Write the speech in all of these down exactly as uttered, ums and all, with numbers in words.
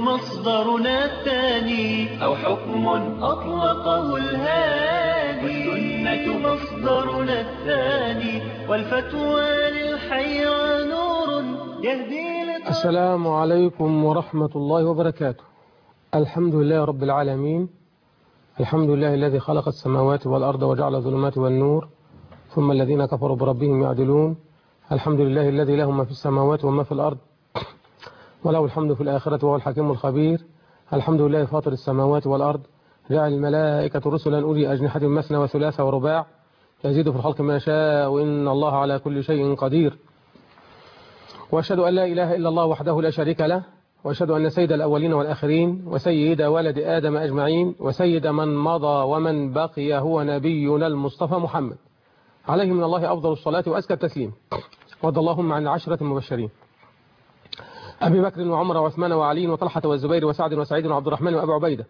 مصدرنا الثاني أو حكم أطلقه الهادي، والسنة مصدرنا الثاني والفتوى للحيرى نور يهدي لطريق. السلام عليكم ورحمة الله وبركاته. الحمد لله رب العالمين، الحمد لله الذي خلق السماوات والأرض وجعل الظلمات والنور، ثم الذين كفروا بربهم يعدلون. الحمد لله الذي له ما في السماوات وما في الأرض وله الحمد في الآخرة وهو الحكيم الخبير. الحمد لله فاطر السماوات والأرض، جعل الملائكة رسلا أولي أجنحة مثنى وثلاث ورباع، يزيد في الخلق ما شاء وإن الله على كل شيء قدير. وأشهد أن لا إله إلا الله وحده لا شريك له، وأشهد أن سيد الأولين والآخرين وسيد ولد آدم أجمعين وسيد من مضى ومن بقي هو نبينا المصطفى محمد، عليه من الله أفضل الصلاة وأزكى التسليم. وارض اللهم عن العشرة المبشرين أبي بكر وعمر وعثمان وعلي وطلحة والزبير وسعد وسعيد وعبد الرحمن وأبي عبيدة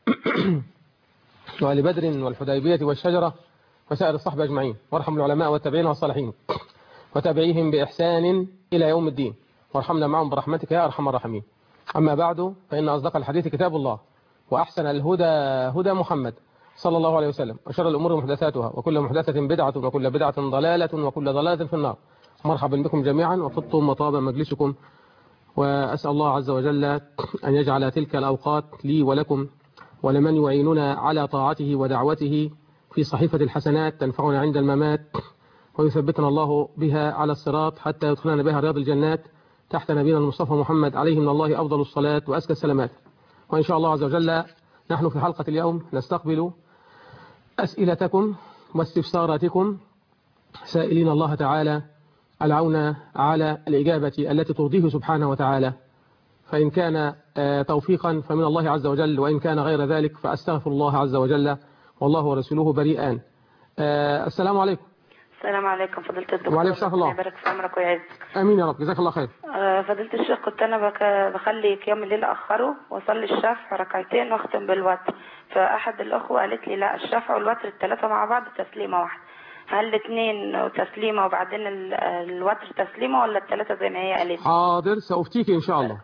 وآل بدر والحديبية والشجرة وسائر الصحبة أجمعين، وارحم العلماء والتابعين والصالحين وتابعيهم بإحسان إلى يوم الدين، وارحمنا معهم برحمتك يا أرحم الراحمين. أما بعد، فإن أصدق الحديث كتاب الله، وأحسن الهدى هدى محمد صلى الله عليه وسلم، وشر الأمور محدثاتها، وكل محدثة بدعة، وكل بدعة ضلالة، وكل ضلالة في النار. مرحبا بكم جميعا، وطبتم وطاب مجلسكم، وأسأل الله عز وجل أن يجعل تلك الأوقات لي ولكم ولمن يعيننا على طاعته ودعوته في صحيفة الحسنات تنفعنا عند الممات، ويثبتنا الله بها على الصراط حتى يدخلنا بها رياض الجنات تحت نبينا المصطفى محمد، عليه من الله أفضل الصلاة وأزكى السلامات. وإن شاء الله عز وجل نحن في حلقة اليوم نستقبل أسئلتكم واستفساراتكم، سائلين الله تعالى العون على الإجابة التي ترضيه سبحانه وتعالى، فإن كان توفيقا فمن الله عز وجل، وإن كان غير ذلك فأستغفر الله عز وجل والله ورسوله بريئان. السلام عليكم. السلام عليكم فضيلة الدكتور. وعليكم السلام الله. يبارك في عمرك ويعزك. امين يا رب، جزاك الله خير. فضيلة الشيخ، كنت انا بك بخلي قيام الليل اخره واصلي الشفع ركعتين واختم بالوتر، فاحد الاخوه قالت لي لا، الشفع والوتر الثلاثه مع بعض تسليمه واحده، هل الاثنين تسليمه وبعدين الوتر تسليمه ولا الثلاثه زي ما هي قالت؟ حاضر، سافتيك ان شاء الله.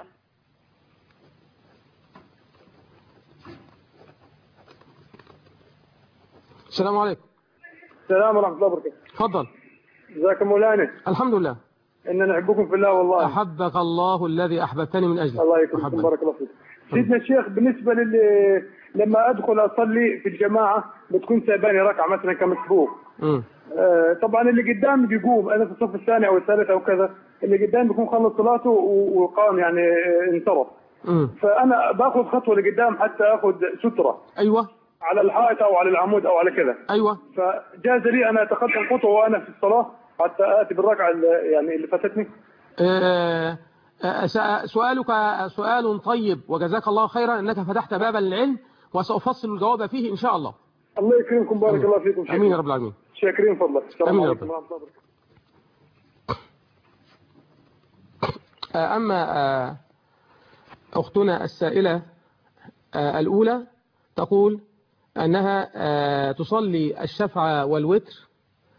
السلام عليكم. السلام ورحمة الله وبركاته. تفضل. ازيك يا مولانا؟ الحمد لله. إننا نحبكم في الله والله. أحبك الله الذي أحببتني من أجله. الله يكرمكم، بارك الله فيك. سيدنا الشيخ، بالنسبة لل لما أدخل أصلي في الجماعة بتكون سايباني ركعة مثلا كمسبوق. امم آه طبعا اللي قدام بيقوم، أنا في الصف الثاني أو الثالث أو كذا، اللي قدام بيكون خلص صلاته وقام يعني انصرف. امم فأنا باخذ خطوة لقدام حتى آخذ سترة. أيوه. على الحائط أو على العمود أو على كذا. أيوه. فجاز لي أنا أتقدم خطوة وأنا في الصلاة حتى آتي بالركعة يعني اللي فاتتني. أه أه سؤالك سؤال طيب، وجزاك الله خيرا أنك فتحت بابا للعلم، وسأفصل الجواب فيه إن شاء الله. الله يكرمكم، بارك الله فيكم. شكرا. أمين يا رب العالمين. شاكرين فضلك. السلام عليكم ورحمة الله وبركاته. أما أختنا السائلة الأولى تقول أنها تصلي الشفع والوتر،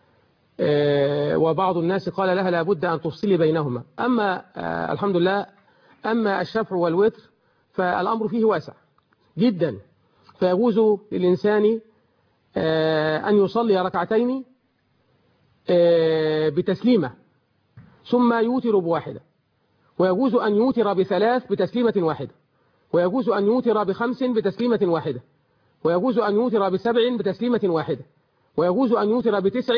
وبعض الناس قال لها لابد أن تفصلي بينهما. أما الحمد لله، أما الشفع والوتر فالأمر فيه واسع جدا، فيجوز للإنسان أن يصلي ركعتين بتسليمة ثم يوتر بواحدة، ويجوز أن يوتر بثلاث بتسليمة واحدة، ويجوز أن يوتر بخمس بتسليمة واحدة، ويجوز أن يوتر بسبع بتسليمة واحدة، ويجوز أن يوتر بتسع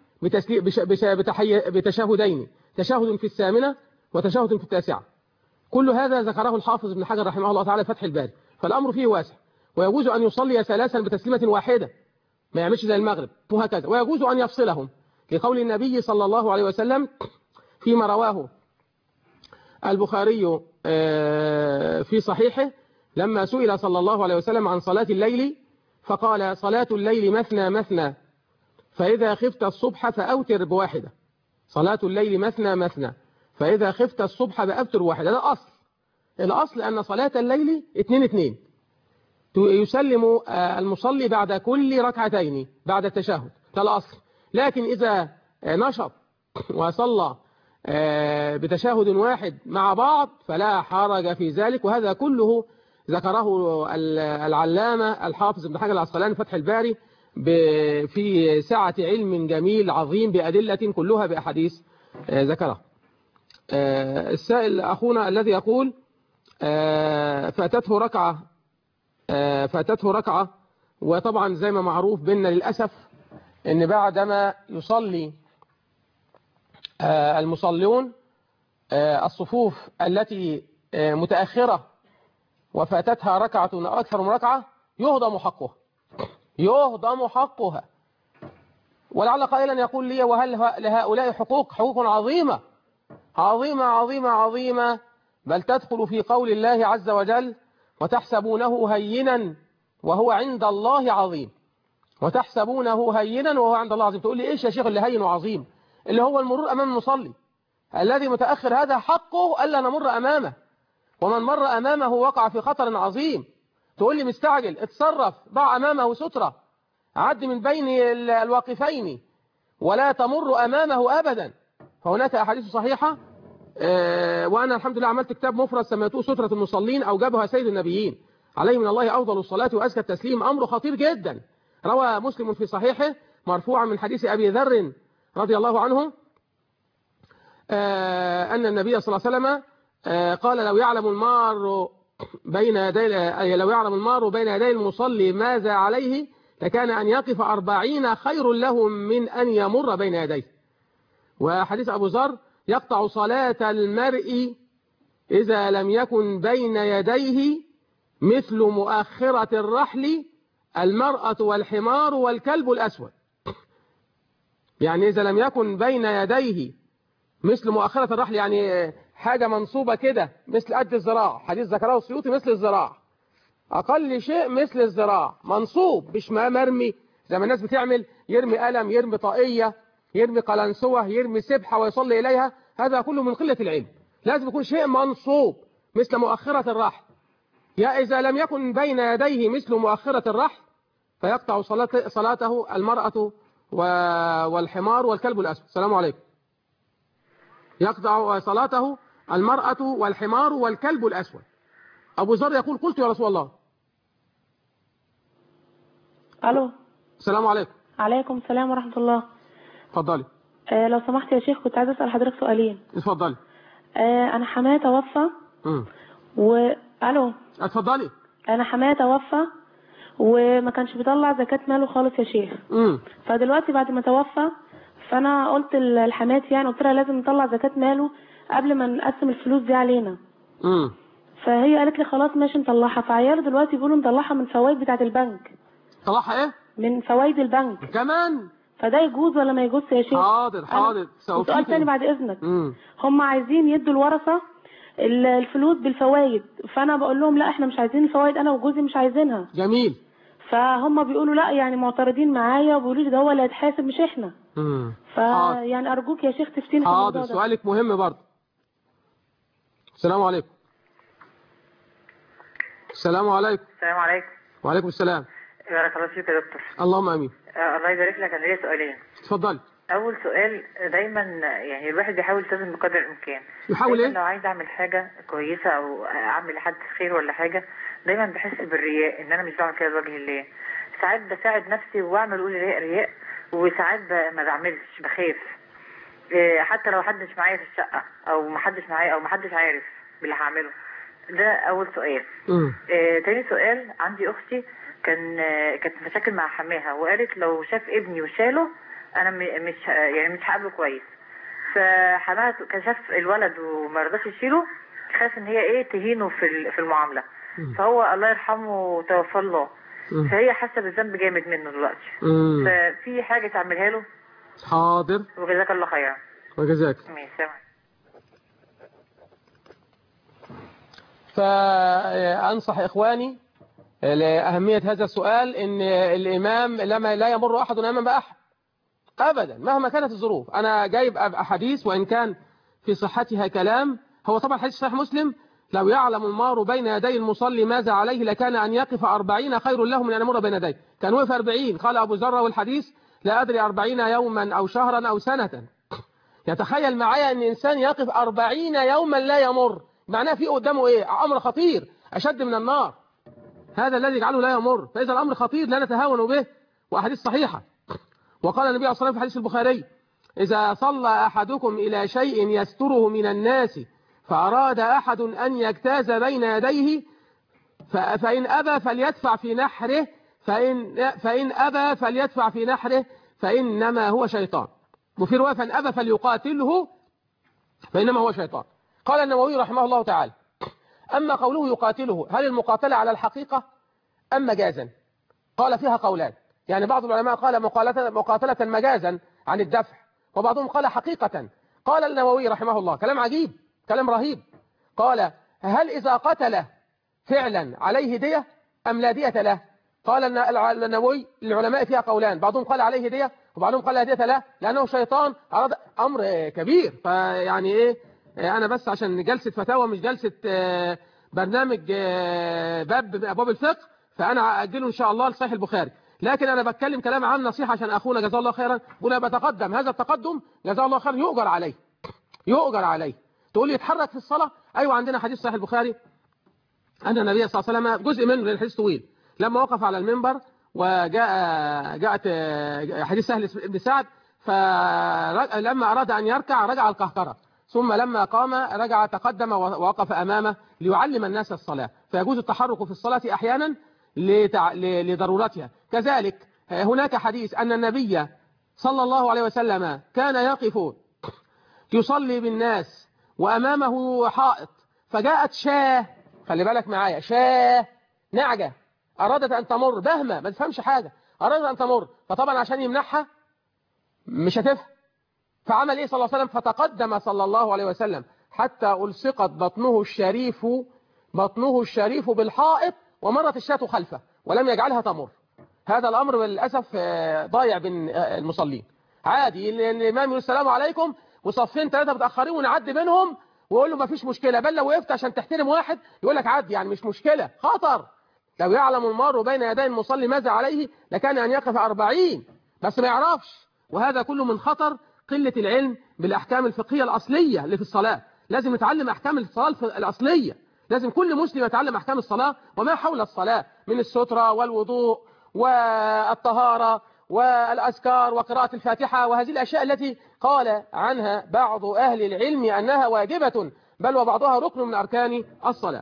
بتشهدين، تشهد في الثامنة وتشهد في التاسعة. كل هذا ذكره الحافظ ابن حجر رحمه الله تعالى فتح الباري، فالأمر فيه واسع. ويجوز أن يصلي ثلاثا بتسليمة واحدة، ما يعملش زي المغرب وهكذا. ويجوز أن يفصلهم لقول النبي صلى الله عليه وسلم فيما رواه البخاري في صحيحه لما سئل صلى الله عليه وسلم عن صلاة الليل فقال: صلاة الليل مثنى مثنى، فإذا خفت الصبح فأوتر بواحدة. صلاة الليل مثنى مثنى، فإذا خفت الصبح فأوتر بواحدة. ده الأصل. الأصل أن صلاة الليل اتنين اتنين، يسلم المصلي بعد كل ركعتين بعد التشهد، ده الأصل. لكن إذا نشط وصلى بتشهد واحد مع بعض فلا حرج في ذلك. وهذا كله ذكره العلامة الحافظ ابن حجر العسقلاني فتح الباري في سعة علم جميل عظيم بأدلة كلها بأحاديث ذكرها. السائل أخونا الذي يقول فاتته ركعة فاتته ركعة وطبعا زي ما معروف بيننا للأسف ان بعدما يصلي المصلون الصفوف التي متأخرة وفاتتها ركعة أو أكثر من ركعة يهضم حقها يهضم حقها. ولعل قائلا يقول لي وهل لهؤلاء حقوق؟ حقوق عظيمة عظيمة عظيمة عظيمة، بل تدخل في قول الله عز وجل وتحسبونه هينا وهو عند الله عظيم. وتحسبونه هينا وهو عند الله عظيم. تقول لي ايش يا شيخ اللي هين وعظيم؟ اللي هو المرور امام المصلي الذي متأخر، هذا حقه ألا نمر أمامه، ومن مر أمامه وقع في خطر عظيم. تقول لي مستعجل، اتصرف، ضع أمامه سترة، عد من بين الواقفين ولا تمر أمامه أبدا. فهناك أحاديث صحيحة، وأنا الحمد لله عملت كتاب مفرد سميته سترة المصلين أوجبها سيد النبيين عليه من الله أفضل الصلاة وأزكى التسليم، أمر خطير جدا. روى مسلم في صحيحه مرفوعا من حديث أبي ذر رضي الله عنه أن النبي صلى الله عليه وسلم قال لو يعلم المار بين يدي لو يعلم المار بين يدي المصلي ماذا عليه لكان أن يقف أربعين خير له من أن يمر بين يديه. وحديث أبو ذر يقطع صلاة المرء إذا لم يكن بين يديه مثل مؤخرة الرحل المرأة والحمار والكلب الأسود. يعني إذا لم يكن بين يديه مثل مؤخرة الرحل، يعني حاجة منصوبة كده مثل قد الذراع، حديث ذكره السيوطي مثل الذراع، أقل شيء مثل الذراع، منصوب مش مرمي زي ما الناس بتعمل، يرمي قلم، يرمي طاقية، يرمي قلنسوة، يرمي سبحة ويصلي إليها، هذا كله من قلة العلم. لازم يكون شيء منصوب مثل مؤخرة الرحل. يا إذا لم يكن بين يديه مثل مؤخرة الرحل فيقطع صلاته المرأة والحمار والكلب الأسود. السلام عليكم. يقطع صلاته المرأة والحمار والكلب الأسود. أبو ذر يقول قلت يا رسول الله. ألو. السلام عليكم. عليكم السلام ورحمة الله. اتفضلي. آه لو سمحت يا شيخ كنت عايزة أسأل حضرتك سؤالين. اتفضلي. آه أنا حماية توفى. امم و ألو. اتفضلي. أنا حماية توفى وما كانش بيطلع زكاة ماله خالص يا شيخ. امم فدلوقتي بعد ما توفى فأنا قلت لحماتي يعني قلت لها لازم نطلع زكاة ماله قبل ما نقسم الفلوس دي علينا. امم فهي قالت لي خلاص ماشي نطلعها. فعياله دلوقتي بيقولوا نطلعها من فوائد بتاعة البنك. طلعها ايه؟ من فوائد البنك كمان. فده يجوز ولا ما يجوز يا شيخ؟ حاضر حاضر. سؤال تاني بعد اذنك. امم هم عايزين يدوا الورثه الفلوس بالفوائد، فانا بقول لهم لا احنا مش عايزين الفوائد، انا وجوزي مش عايزينها. جميل. فهم بيقولوا لا يعني معترضين معايا وبيقولوا لي ده هو اللي هيتحاسب مش احنا. امم فيعني ارجوك يا شيخ تفتيني في الموضوع ده. حاضر. سؤالك مهم برضه. السلام عليكم. السلام عليكم. السلام عليكم. وعليكم السلام. بارك الله فيك يا دكتور. اللهم امين. آه الله يبارك لك. انا ليا سؤالين. اتفضلي. اول سؤال، دايما يعني الواحد بيحاول يلتزم بقدر الامكان. يحاول ايه؟ لو عايز اعمل حاجه كويسه او اعمل لحد خير ولا حاجه دايما بحس بالرياء ان انا مش بعمل كده لوجه الله. ساعات بساعد نفسي واعمل اقول رياء رياء، وساعات ما بعملش بخاف. إيه حتى لو حدش معايا في الشقه او ما حدش معايا او ما حدش عارف باللي هعمله. ده اول سؤال. امم إيه تاني سؤال، عندي اختي كان كانت مشاكل مع حماها وقالت لو شاف ابني وشاله انا مش يعني مش هقابله كويس. فحماها كان شاف الولد وما رضاش يشيله، خاف ان هي ايه تهينه في في المعامله. فهو الله يرحمه توفى الله. فهي حاسه بالذنب جامد منه دلوقتي. ففي حاجه تعملها له؟ حاضر. وجزاك الله خيرا. وجزاك. ماشي. فانصح اخواني لأهمية هذا السؤال ان الامام لما لا يمر احد امام احد ابدا مهما كانت الظروف. انا جايب احاديث وان كان في صحتها كلام، هو طبعا حديث صحيح مسلم لو يعلم المار بين يدي المصلي ماذا عليه لكان ان يقف أربعين خير له من ان يمر بين يديه. كان وقف أربعين، قال ابو ذر والحديث لا ادري أربعين يوما او شهرا او سنة. يتخيل معايا أن إنسان يقف أربعين يوما لا يمر، معناه في قدامه إيه؟ أمر خطير أشد من النار، هذا الذي يجعله لا يمر. فإذا الأمر خطير لا نتهاون به، وأحاديث صحيحة. وقال النبي عليه الصلاة والسلام في حديث البخاري: إذا صلى أحدكم إلى شيء يستره من الناس فأراد أحد أن يجتاز بين يديه فإن أبى فليدفع في نحره فإن, فإن أبى فليدفع في نحره فإنما هو شيطان. وفي رواية: فإن أبى فليقاتله فإنما هو شيطان. قال النووي رحمه الله تعالى: أما قوله يقاتله، هل المقاتلة على الحقيقة أم مجازا؟ قال فيها قولان، يعني بعض العلماء قال مقاتلة مجازا عن الدفع، وبعضهم قال حقيقة. قال النووي رحمه الله كلام عجيب، كلام رهيب، قال: هل إذا قتل فعلا عليه دية أم لا دية له؟ قال النووي العلماء فيها قولان، بعضهم قال عليه دية وبعضهم قال لا دية له، لأنه شيطان أراد أمر كبير. فيعني إيه، أنا بس عشان جلسة فتاوى مش جلسة برنامج باب من أبواب الفقه، فأنا أجله إن شاء الله لصحيح البخاري. لكن أنا بتكلم كلام عام نصيحة عشان أخونا جزاه الله خيرا، وأنا بتقدم هذا التقدم جزاه الله خيرا يؤجر عليه، يؤجر عليه. تقول لي يتحرك في الصلاة؟ أيوة، عندنا حديث صحيح البخاري أن النبي صلى الله عليه وسلم، جزء منه لأن الحديث طويل، لما وقف على المنبر وجاء جاءت حديث سهل بن سعد، فلما أراد أن يركع رجع القهقرة، ثم لما قام رجع تقدم ووقف أمامه ليعلم الناس الصلاة. فيجوز التحرك في الصلاة أحيانا لضرورتها. كذلك هناك حديث أن النبي صلى الله عليه وسلم كان يقف يصلي بالناس وأمامه حائط، فجاءت شاه، خلي بالك معايا، شاه نعجة أرادت أن تمر، بهمة ما تفهمش حاجة، أرادت أن تمر، فطبعا عشان يمنعها مش هتفهم، فعمل إيه صلى الله عليه وسلم؟ فتقدم صلى الله عليه وسلم حتى ألصقت بطنه الشريف بطنه الشريف بالحائط، ومرت الشاة خلفه ولم يجعلها تمر. هذا الأمر للأسف ضايع بين المصلين. عادي الإمام يقول السلام عليكم وصفين ثلاثة متأخرين ونعدي بينهم ويقول له ما فيش مشكلة، بل لو وقفت عشان تحترم واحد يقول لك عدي، يعني مش مشكلة، خطر. لو يعلم المار بين يدي المصلي ماذا عليه لكان أن يقف أربعين، بس ما يعرفش. وهذا كله من خطر قلة العلم بالأحكام الفقهية الأصلية اللي في الصلاة. لازم نتعلم أحكام الصلاة الأصلية، لازم كل مسلم يتعلم أحكام الصلاة وما حول الصلاة من السترة والوضوء والطهارة والأذكار وقراءة الفاتحة، وهذه الأشياء التي قال عنها بعض أهل العلم أنها واجبة، بل وبعضها ركن من أركان الصلاة.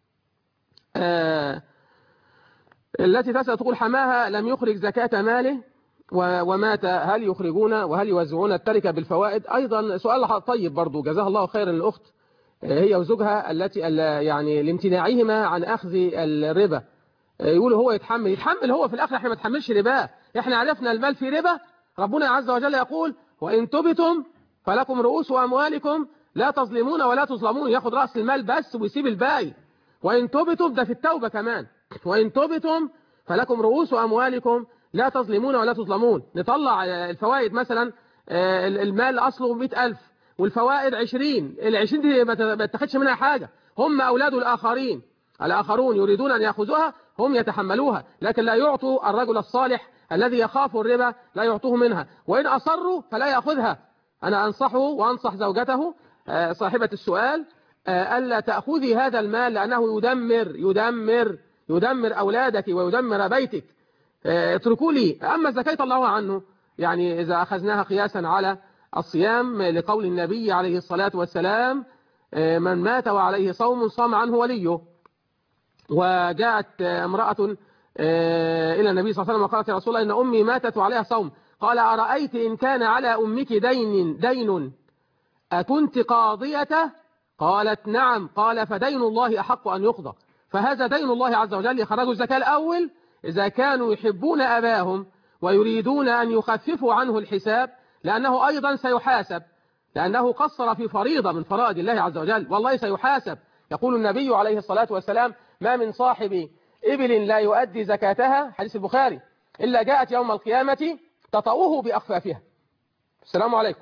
آه التي تسأل تقول: حماها لم يخرج زكاة ماله ومات، هل يخرجون وهل يوزعون التركة بالفوائد؟ أيضا سؤال طيب برضو، جزاها الله خيرا الأخت، هي وزوجها التي يعني لامتناعهما عن أخذ الربا، يقولوا هو يتحمل يتحمل هو في الآخر، احنا ما نتحملش ربا، احنا عرفنا المال في ربا. ربنا عز وجل يقول: وإن تبتم فلكم رؤوس أموالكم لا تظلمون ولا تظلمون، ياخد رأس المال بس ويسيب الباقي. وإن تبتم ده في التوبة كمان، وإن تبتم فلكم رؤوس أموالكم لا تظلمون ولا تظلمون. نطلع الفوائد مثلا، المال أصله مئة ألف والفوائد عشرين، العشرين دي ما تاخدش منها حاجة، هم أولاد الآخرين، الآخرون يريدون أن يأخذوها هم يتحملوها، لكن لا يعطوا الرجل الصالح الذي يخاف الربا، لا يعطوه منها، وإن أصروا فلا يأخذها. أنا أنصحه وأنصح زوجته صاحبة السؤال ألا تأخذي هذا المال، لأنه يدمر يدمر يدمر أولادك ويدمر بيتك، اتركوا لي. أما الزكاة طلعوها عنه، يعني إذا أخذناها قياسا على الصيام لقول النبي عليه الصلاة والسلام: من مات وعليه صوم صام عنه وليه. وجاءت امرأة إلى النبي صلى الله عليه وسلم وقالت: يا رسول الله إن أمي ماتت وعليها صوم. قال: أرأيت إن كان على أمك دين دين أكنت قاضيته؟ قالت: نعم. قال: فدين الله أحق أن يقضى. فهذا دين الله عز وجل. يخرجوا الزكاة الأول إذا كانوا يحبون أباهم ويريدون أن يخففوا عنه الحساب، لأنه أيضا سيحاسب، لأنه قصر في فريضة من فرائض الله عز وجل، والله سيحاسب. يقول النبي عليه الصلاة والسلام: ما من صاحب إبل لا يؤدي زكاتها، حديث البخاري، إلا جاءت يوم القيامة تطأوه بأخفافها. السلام عليكم.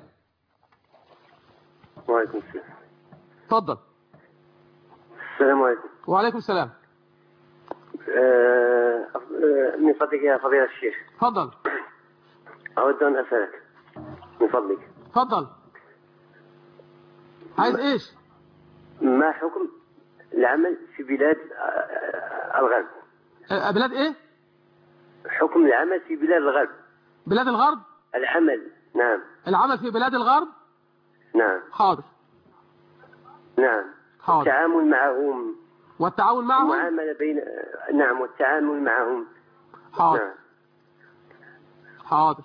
وعليكم السلام. تفضل. السلام عليكم. وعليكم السلام. من فضلك يا فضيلة الشيخ. تفضل. أود أن أسألك من فضلك. تفضل. عايز ايش؟ ما حكم العمل في بلاد الغرب؟ بلاد ايه؟ حكم العمل في بلاد الغرب. بلاد الغرب؟ العمل، نعم. العمل في بلاد الغرب؟ نعم. حاضر. نعم. حاضر. التعامل معهم. والتعاون معهم؟ المعاملة بين، نعم، والتعامل معهم. حاضر. نعم. حاضر.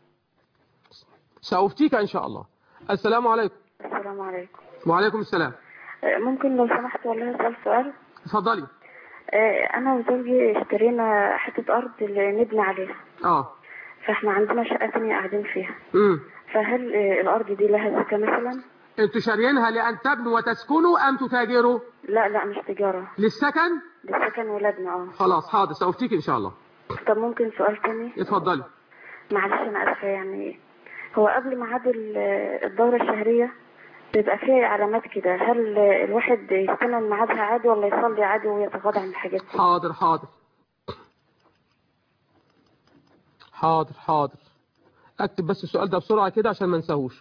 سأفتيك إن شاء الله. السلام عليكم. السلام عليكم. وعليكم السلام. ممكن لو سمحت والله أسأل سؤال؟ اتفضلي. أنا وزوجي اشترينا حتة أرض اللي نبني عليها. اه. فاحنا عندنا شقة تانية قاعدين فيها. امم فهل الأرض دي لها زكاة مثلا؟ انتوا شاريينها لأن تبنوا وتسكنوا أم تتاجروا؟ لا لا مش تجارة. للسكن؟ للسكن ولادنا. اه. خلاص حاضر سأفتيك إن شاء الله. طب ممكن سؤال تاني؟ اتفضلي. معلش أنا آسفة، يعني هو قبل ميعاد الدورة الشهرية بيبقى فيه علامات كده، هل الواحد يستنى ميعادها عادي ولا يصلي عادي ويتغاضى عن الحاجات دي؟ حاضر حاضر حاضر حاضر اكتب بس السؤال ده بسرعة كده عشان ما نساهوش.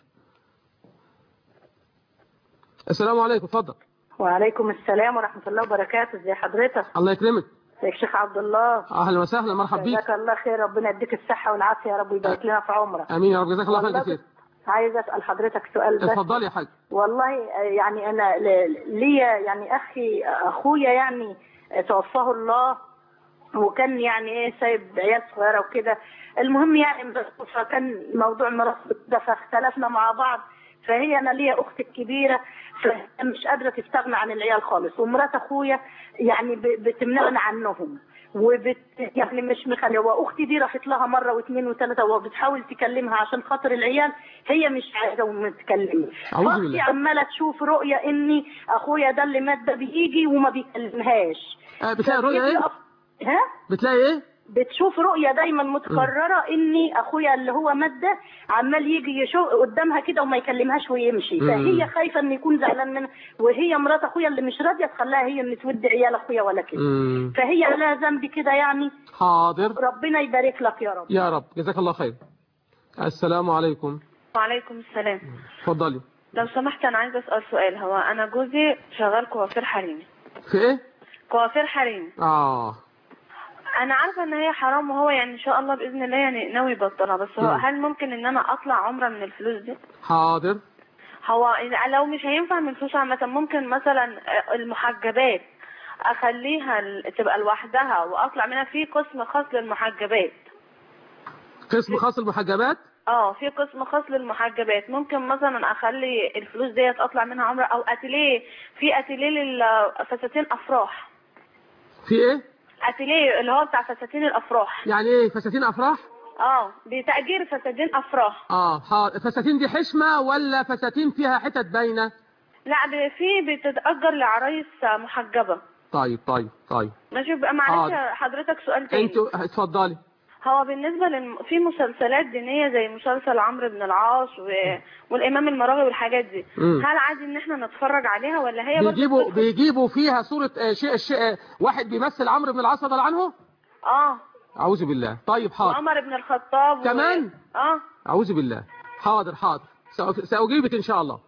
السلام عليكم. اتفضل. وعليكم السلام ورحمة الله وبركاته. ازي حضرتك؟ الله يكرمك. ازيك شيخ عبد الله؟ اهلا وسهلا، مرحبا بيك. جزاك الله خير، ربنا يديك الصحة والعافية يا رب، يبارك لنا في عمرك. امين يا رب، جزاك الله خير كثير. عايزة اسأل حضرتك سؤال بس. اتفضلي يا حاج. والله يعني انا ليا يعني اخي اخويا يعني توفاه الله، وكان يعني ايه سايب عيال صغيره وكده. المهم يعني فكان موضوع ميراث ده، فاختلفنا مع بعض. فهي انا ليا اختي الكبيره فمش قادره تستغنى عن العيال خالص، ومرات اخويا يعني بتمنعنا عنهم وبت يعني مش مخليه. واختي دي راحت لها مره واثنين وثلاثه وبتحاول تكلمها عشان خاطر العيال، هي مش عايزه وما تكلمش. اختي عماله تشوف رؤيه اني اخويا ده اللي مات ده بيجي وما بيكلمهاش. أه بتلاقي رؤيه ايه؟ ها؟ بتلاقي ايه؟ بتشوف رؤية دايما متكررة اني اخويا اللي هو مات ده عمال يجي يشوف قدامها كده وما يكلمهاش ويمشي. مم. فهي خايفة ان يكون زعلان منها، وهي مرات اخويا اللي مش راضية تخليها هي اللي تودي عيال اخويا ولا كده. فهي لها ذنب كده يعني. حاضر. ربنا يبارك لك يا رب. يا رب، جزاك الله خير. السلام عليكم. وعليكم السلام. اتفضلي. لو سمحت انا عايزه اسال سؤال. هو انا جوزي شغال كوافير حريمي. في ايه؟ كوافير حريمي. اه انا عارفه ان هي حرام، وهو يعني ان شاء الله باذن الله يعني ناوي يبطلها، بس هو هل ممكن ان انا اطلع عمره من الفلوس دي؟ حاضر. هو لو مش هينفع من فلوس عامه، ممكن مثلا المحجبات اخليها تبقى لوحدها واطلع منها في قسم خاص للمحجبات. قسم خاص للمحجبات؟ اه في قسم خاص للمحجبات. ممكن مثلا اخلي الفلوس ديت اطلع منها عمره، او اتيليه، في اتيليه للفساتين افراح. في ايه؟ اتيليه اللي هو بتاع فساتين الافراح. يعني ايه فساتين افراح؟ اه بتأجير فساتين افراح. اه حاضر. الفساتين دي حشمه ولا فساتين فيها حتت باينه؟ لا في بتتأجر لعرايس محجبه. طيب طيب طيب ماشي بقى. معلش حضرتك سؤال تاني. انتوا اتفضلي. هو بالنسبه للم... في مسلسلات دينيه زي مسلسل عمرو بن العاص و... والامام المراغي والحاجات دي، م. هل عادي ان احنا نتفرج عليها ولا هي بيجيبوا بيجيبوا فيها صوره شيء شيء واحد بيمثل عمرو بن العاص رضي الله عنه؟ اه اعوذ بالله. طيب حاضر. وعمر بن الخطاب كمان و... اه اعوذ بالله. حاضر حاضر ساجيبك ان شاء الله.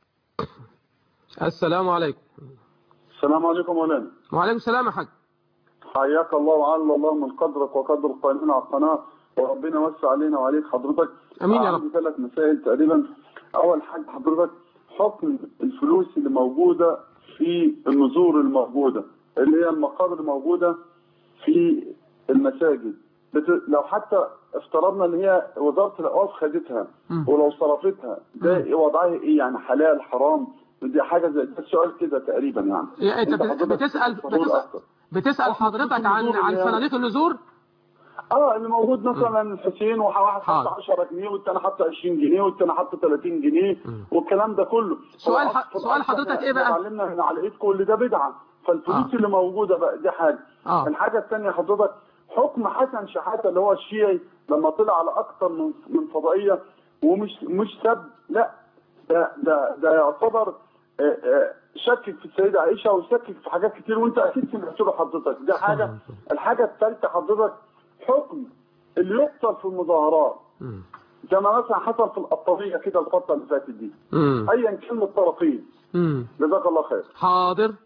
السلام عليكم. السلام عليكم مولانا. وعليكم السلام يا حاج. حياك الله وعلى الله من قدرك وقدر القائمين على القناه، وربنا يوسع علينا وعليك حضرتك. امين يا رب. ثلاث مسائل تقريبا. اول حاجه حضرتك، حكم الفلوس اللي موجوده في النذور الموجوده اللي هي المقابر الموجوده في المساجد، لو حتى افترضنا ان هي وزاره الاوقاف خدتها ولو صرفتها، ده وضعها ايه؟ يعني حلال حرام؟ دي حاجه زي ده سؤال كده تقريبا يعني. يعني انت بتسال بتسال بتسال حضرتك عن عن صناديق النذور؟ اه اللي موجود مثلا الحسين وواحد حط عشرة جنيه والثاني حط عشرين جنيه والثاني حط ثلاثين جنيه والكلام ده كله. سؤال ح... سؤال حضرتك ايه بقى؟ اتعلمنا من على ايدكم اللي ده بدعه، فالفلوس آه. اللي موجوده بقى دي حاجه. آه. الحاجه الثانيه حضرتك، حكم حسن شحاته اللي هو الشيعي لما طلع على اكثر من من فضائيه ومش مش سب، لا ده ده ده يعتبر شكك في السيده عائشه وشكك في حاجات كتير، وانت اكيد سمعت له حضرتك. دي حاجه. الحاجه الثالثه حضرتك، حكم اللي يقتل في المظاهرات زي ما مثلا حصل في القطاميه كده الفتره اللي فاتت دي، ايا كان الطرفين، جزاك الله خير. حاضر.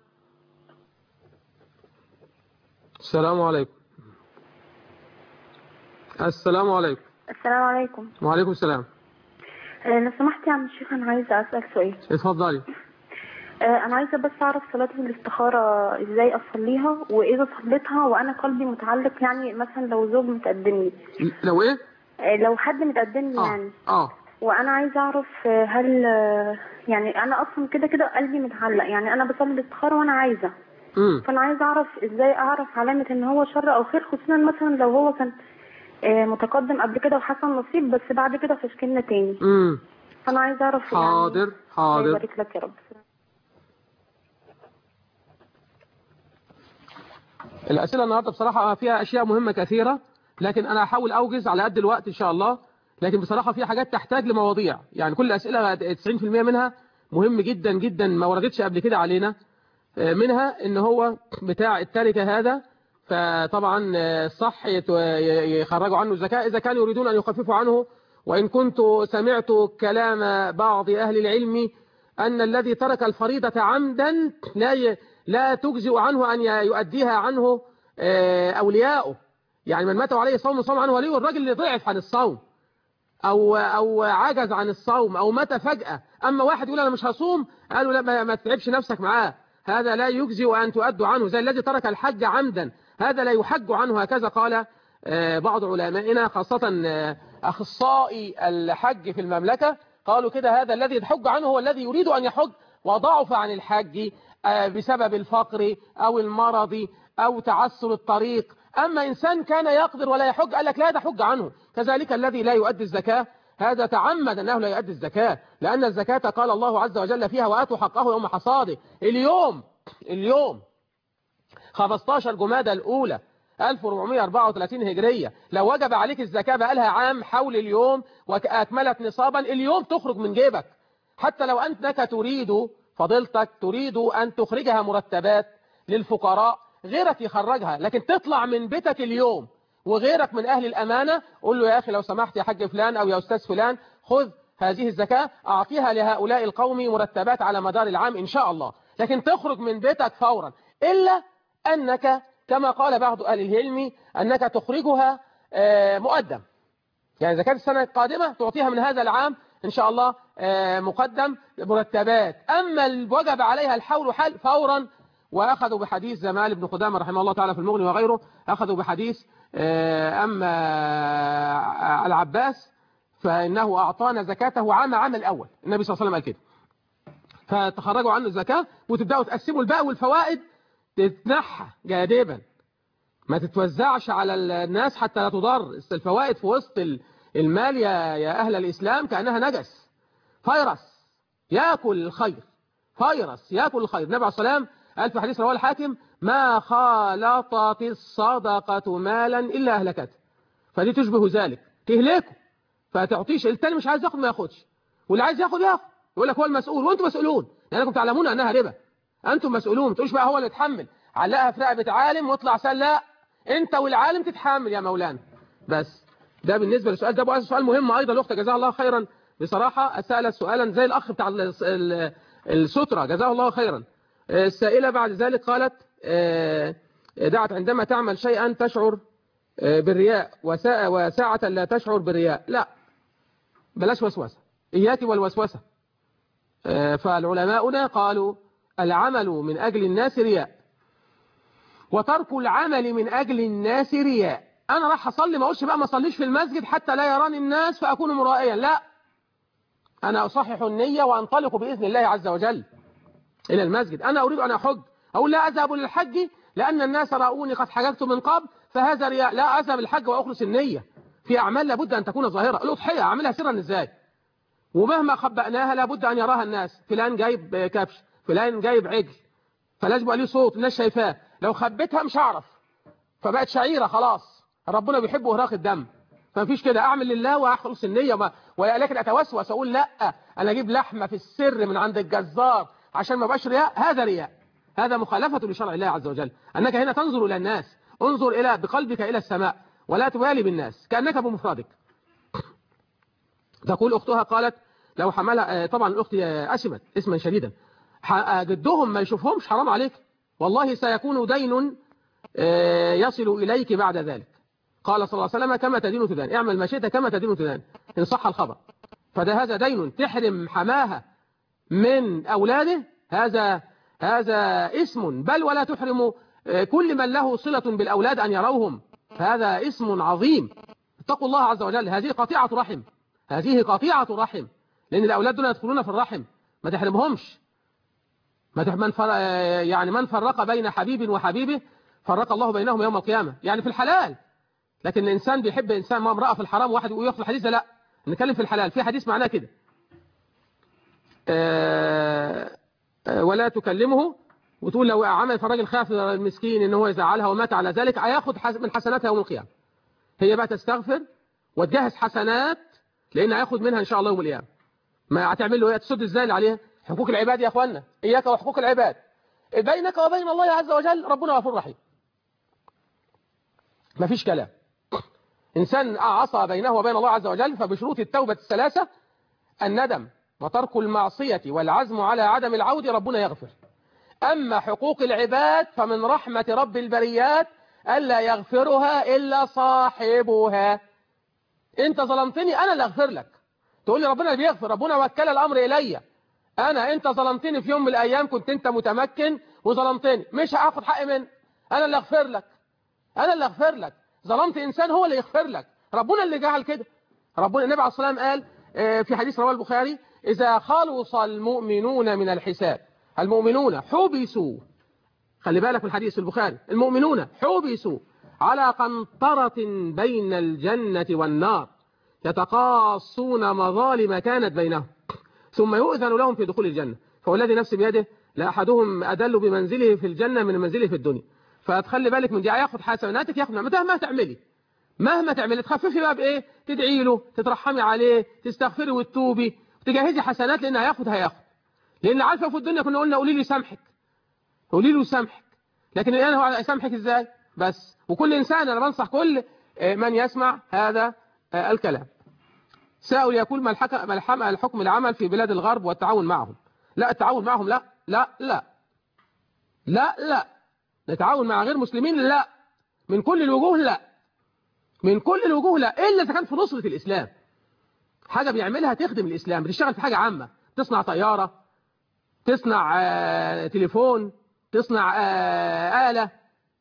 السلام عليكم. السلام عليكم. السلام عليكم. وعليكم السلام. لو سمحت يا عم الشيخ أنا عايزة أسأل سؤال. اتفضلي. أنا عايزة بس أعرف صلاة الاستخارة إزاي أصليها، وإذا صليتها وأنا قلبي متعلق، يعني مثلا لو زوج متقدم لي. لو إيه؟ لو حد متقدم لي آه. يعني. آه. وأنا عايزة أعرف هل يعني أنا أصلا كده كده قلبي متعلق، يعني أنا بصلي الاستخارة وأنا عايزة. امم. فأنا عايزة أعرف إزاي أعرف علامة إن هو شر أو خير، خصوصا مثلا لو هو كان متقدم قبل كده وحصل نصيب بس بعد كده فشكلنا تاني. امم. فأنا عايزة أعرف. حاضر. يعني حاضر. يبارك لك يا رب. الأسئلة النهاردة بصراحة فيها أشياء مهمة كثيرة، لكن أنا هحاول أوجز على قد الوقت إن شاء الله. لكن بصراحة في حاجات تحتاج لمواضيع، يعني كل الأسئلة تسعين بالمئة منها مهم جدا جدا ما وردتش قبل كده علينا. منها إن هو بتاع التركة هذا، فطبعا صح يخرجوا عنه الزكاة إذا كانوا يريدون أن يخففوا عنه. وإن كنت سمعت كلام بعض أهل العلم أن الذي ترك الفريضة عمدا لا لا تجزئ عنه أن يؤديها عنه أولياؤه، يعني من مات عليه صوم صوم عنه وليه، الراجل اللي ضعف عن الصوم أو أو عجز عن الصوم أو مات فجأة. أما واحد يقول أنا مش هصوم، قالوا لا ما تتعبش نفسك معاه، هذا لا يجزئ أن تؤدوا عنه، زي الذي ترك الحج عمدا هذا لا يحج عنه. هكذا قال بعض علمائنا خاصة أخصائي الحج في المملكة، قالوا كده هذا الذي يحج عنه هو الذي يريد أن يحج وضعف عن الحج بسبب الفقر أو المرض أو تعسر الطريق. أما إنسان كان يقدر ولا يحج قال لك لا ده حج عنه. كذلك الذي لا يؤدي الزكاة هذا تعمد أنه لا يؤدي الزكاة، لأن الزكاة قال الله عز وجل فيها وآتوا حقه يوم حصاده. اليوم اليوم خمستاشر جمادى الأولى ألف وأربعمائة وأربعة وثلاثين هجرية، لو وجب عليك الزكاة بقى لها عام حول اليوم وأكملت نصابا، اليوم تخرج من جيبك. حتى لو أنك تريد فضيلتك تريد أن تخرجها مرتبات للفقراء غيرك يخرجها، لكن تطلع من بيتك اليوم وغيرك من أهل الأمانة قول له يا أخي لو سمحت يا حاج فلان أو يا أستاذ فلان خذ هذه الزكاة أعطيها لهؤلاء القوم مرتبات على مدار العام إن شاء الله. لكن تخرج من بيتك فورا، إلا أنك كما قال بعض أهل العلم أنك تخرجها مقدم، يعني زكاة السنة القادمة تعطيها من هذا العام إن شاء الله مقدم مرتبات. أما الوجب عليها الحول حل فورا. وأخذوا بحديث زمال بن قدامة رحمه الله تعالى في المغني وغيره، أخذوا بحديث أما العباس فإنه أعطانا زكاته عام عام الأول، النبي صلى الله عليه وسلم قال كده. فتخرجوا عنه الزكاة وتبدأوا تقسموا الباقي، والفوائد تتنحى جانبا ما تتوزعش على الناس حتى لا تضر. الفوائد في وسط المال يا يا أهل الإسلام كأنها نجس، فيروس يأكل الخير، فيروس يأكل الخير. النبي عليه الصلاة والسلام قال في حديث رواه الحاكم ما خالطت الصدقة مالا إلا أهلكته، فدي تشبه ذلك تهلكه. فتعطيش التاني مش عايز ياخد ما ياخدش، واللي عايز ياخد ياخد، يقول لك هو المسؤول وانتم مسؤولون، لأنكم تعلمون أنها ربا، أنتم مسؤولون. ما تقولش بقى هو اللي يتحمل، علقها في رقبة عالم واطلع سال، لا انت والعالم تتحمل يا مولانا. بس ده بالنسبة للسؤال ده. بقى سؤال مهم أيضا، الأخت جزاها الله خيرا بصراحة سألت سؤالا زي الأخ بتاع السترة جزاه الله خيرا. السائلة بعد ذلك قالت دعت عندما تعمل شيئا تشعر بالرياء وساعة لا تشعر بالرياء. لا بلاش وسوسة، إياك والوسوسة. فالعلماؤنا قالوا العمل من أجل الناس رياء، وترك العمل من أجل الناس رياء. أنا راح أصلي ما أقولش بقى ما أصليش في المسجد حتى لا يراني الناس فأكون مرائيا، لا، أنا أصحح النية وأنطلق بإذن الله عز وجل إلى المسجد. أنا أريد أن أحج، أقول لا أذهب للحج لأن الناس رأوني قد حججت من قبل فهذا رياء، لا، أذهب الحج وأخلص النية. في أعمال لابد أن تكون ظاهرة. الأضحية أعملها سرا إزاي؟ ومهما خبأناها لابد أن يراها الناس، فلان جايب كبش، فلان جايب عجل، فلازم يبقى ليه صوت الناس شايفاه. لو خبيتها مش هعرف، فبقت شعيرة خلاص، ربنا بيحب إهراق الدم. فمفيش كده، أعمل لله وأخلص النية. ولكن أتوسوس أقول لا أنا أجيب لحمة في السر من عند الجزار عشان ما بقاش رياء، هذا رياء، هذا مخالفة لشرع الله عز وجل. أنك هنا تنظر إلى الناس، انظر إلى بقلبك إلى السماء ولا تبالي بالناس كأنك بمفردك. تقول أختها قالت لو حملها، طبعا الأخت أسمت اسما شديدا، جدهم ما يشوفهمش حرام عليك، والله سيكون دين يصل إليك بعد ذلك. قال صلى الله عليه وسلم كما تدين تدان، اعمل ما شئت كما تدين تدان، إن صح الخبر. فده هذا دين تحرم حماها من أولاده، هذا هذا اسم، بل ولا تحرم كل من له صلة بالأولاد أن يروهم، هذا اسم عظيم. اتقوا الله عز وجل، هذه قطيعة رحم، هذه قطيعة رحم، لأن الأولاد دول يدخلون في الرحم، ما تحرمهمش. من يعني من فرق بين حبيب وحبيبه فرق الله بينهم يوم القيامة، يعني في الحلال. لكن الإنسان بيحب إنسان ما امرأة في الحرام، واحد وياخذ الحديث ده، لا نتكلم في الحلال. في حديث معناه كده أه أه ولا تكلمه، وتقول لو عمل فالراجل خاف المسكين ان هو يزعلها ومات على ذلك هياخد من حسناتها يوم القيامة. هي بقى تستغفر وتجهز حسنات، لان هياخد منها ان شاء الله يوم القيامة. ما هتعمل له ايه؟ تسد ازاي عليها؟ حقوق العباد يا اخوانا، اياك وحقوق العباد، بينك وبين الله عز وجل ربنا غفور رحيم، ما فيش كلام. انسان عصى بينه وبين الله عز وجل، فبشروط التوبة الثلاثة الندم وترك المعصية والعزم على عدم العود ربنا يغفر. أما حقوق العباد فمن رحمة رب البريات ألا يغفرها إلا صاحبها. أنت ظلمتني أنا اللي أغفر لك، تقول لي ربنا اللي بيغفر، ربنا وكل الأمر إلي أنا. أنت ظلمتني في يوم من الأيام، كنت أنت متمكن وظلمتني، مش هاخد حقي منك، أنا اللي أغفر لك، أنا اللي أغفر لك. ظلمت إنسان هو اللي يغفر لك، ربنا اللي جعل كده. ربنا النبي عليه الصلاة والسلام قال في حديث رواه البخاري إذا خلص المؤمنون من الحساب، المؤمنون حبسوا، خلي بالك من الحديث البخاري، المؤمنون حبسوا على قنطرة بين الجنة والنار يتقاصون مظالم كانت بينهم ثم يؤذن لهم في دخول الجنة، فوالذي نفسي بيده لأحدهم أدل بمنزله في الجنة من منزله في الدنيا. فتخلي بالك من دي، هياخد حسناتك، ياخد نعمتها. مهما تعملي مهما تعملي تخففي بقى بايه؟ تدعي له، تترحمي عليه، تستغفري وتتوبي، تجهزي حسنات، لان هياخد هياخد لان عارفه في الدنيا كنا قلنا قولي لي سامحك، قولي له سامحك، لكن الان هو يسامحك ازاي بس؟ وكل انسان، انا بنصح كل من يسمع هذا الكلام. سائل يقول ما الحكم الحكم العمل في بلاد الغرب والتعاون معهم؟ لا التعاون معهم لا لا لا لا لا نتعاون مع غير مسلمين لا، من كل الوجوه لا، من كل الوجوه لا، إلا إذا كان في نصرة الإسلام، حاجة بيعملها تخدم الإسلام، بتشتغل في حاجة عامة، تصنع طيارة، تصنع آه تليفون، تصنع آه آلة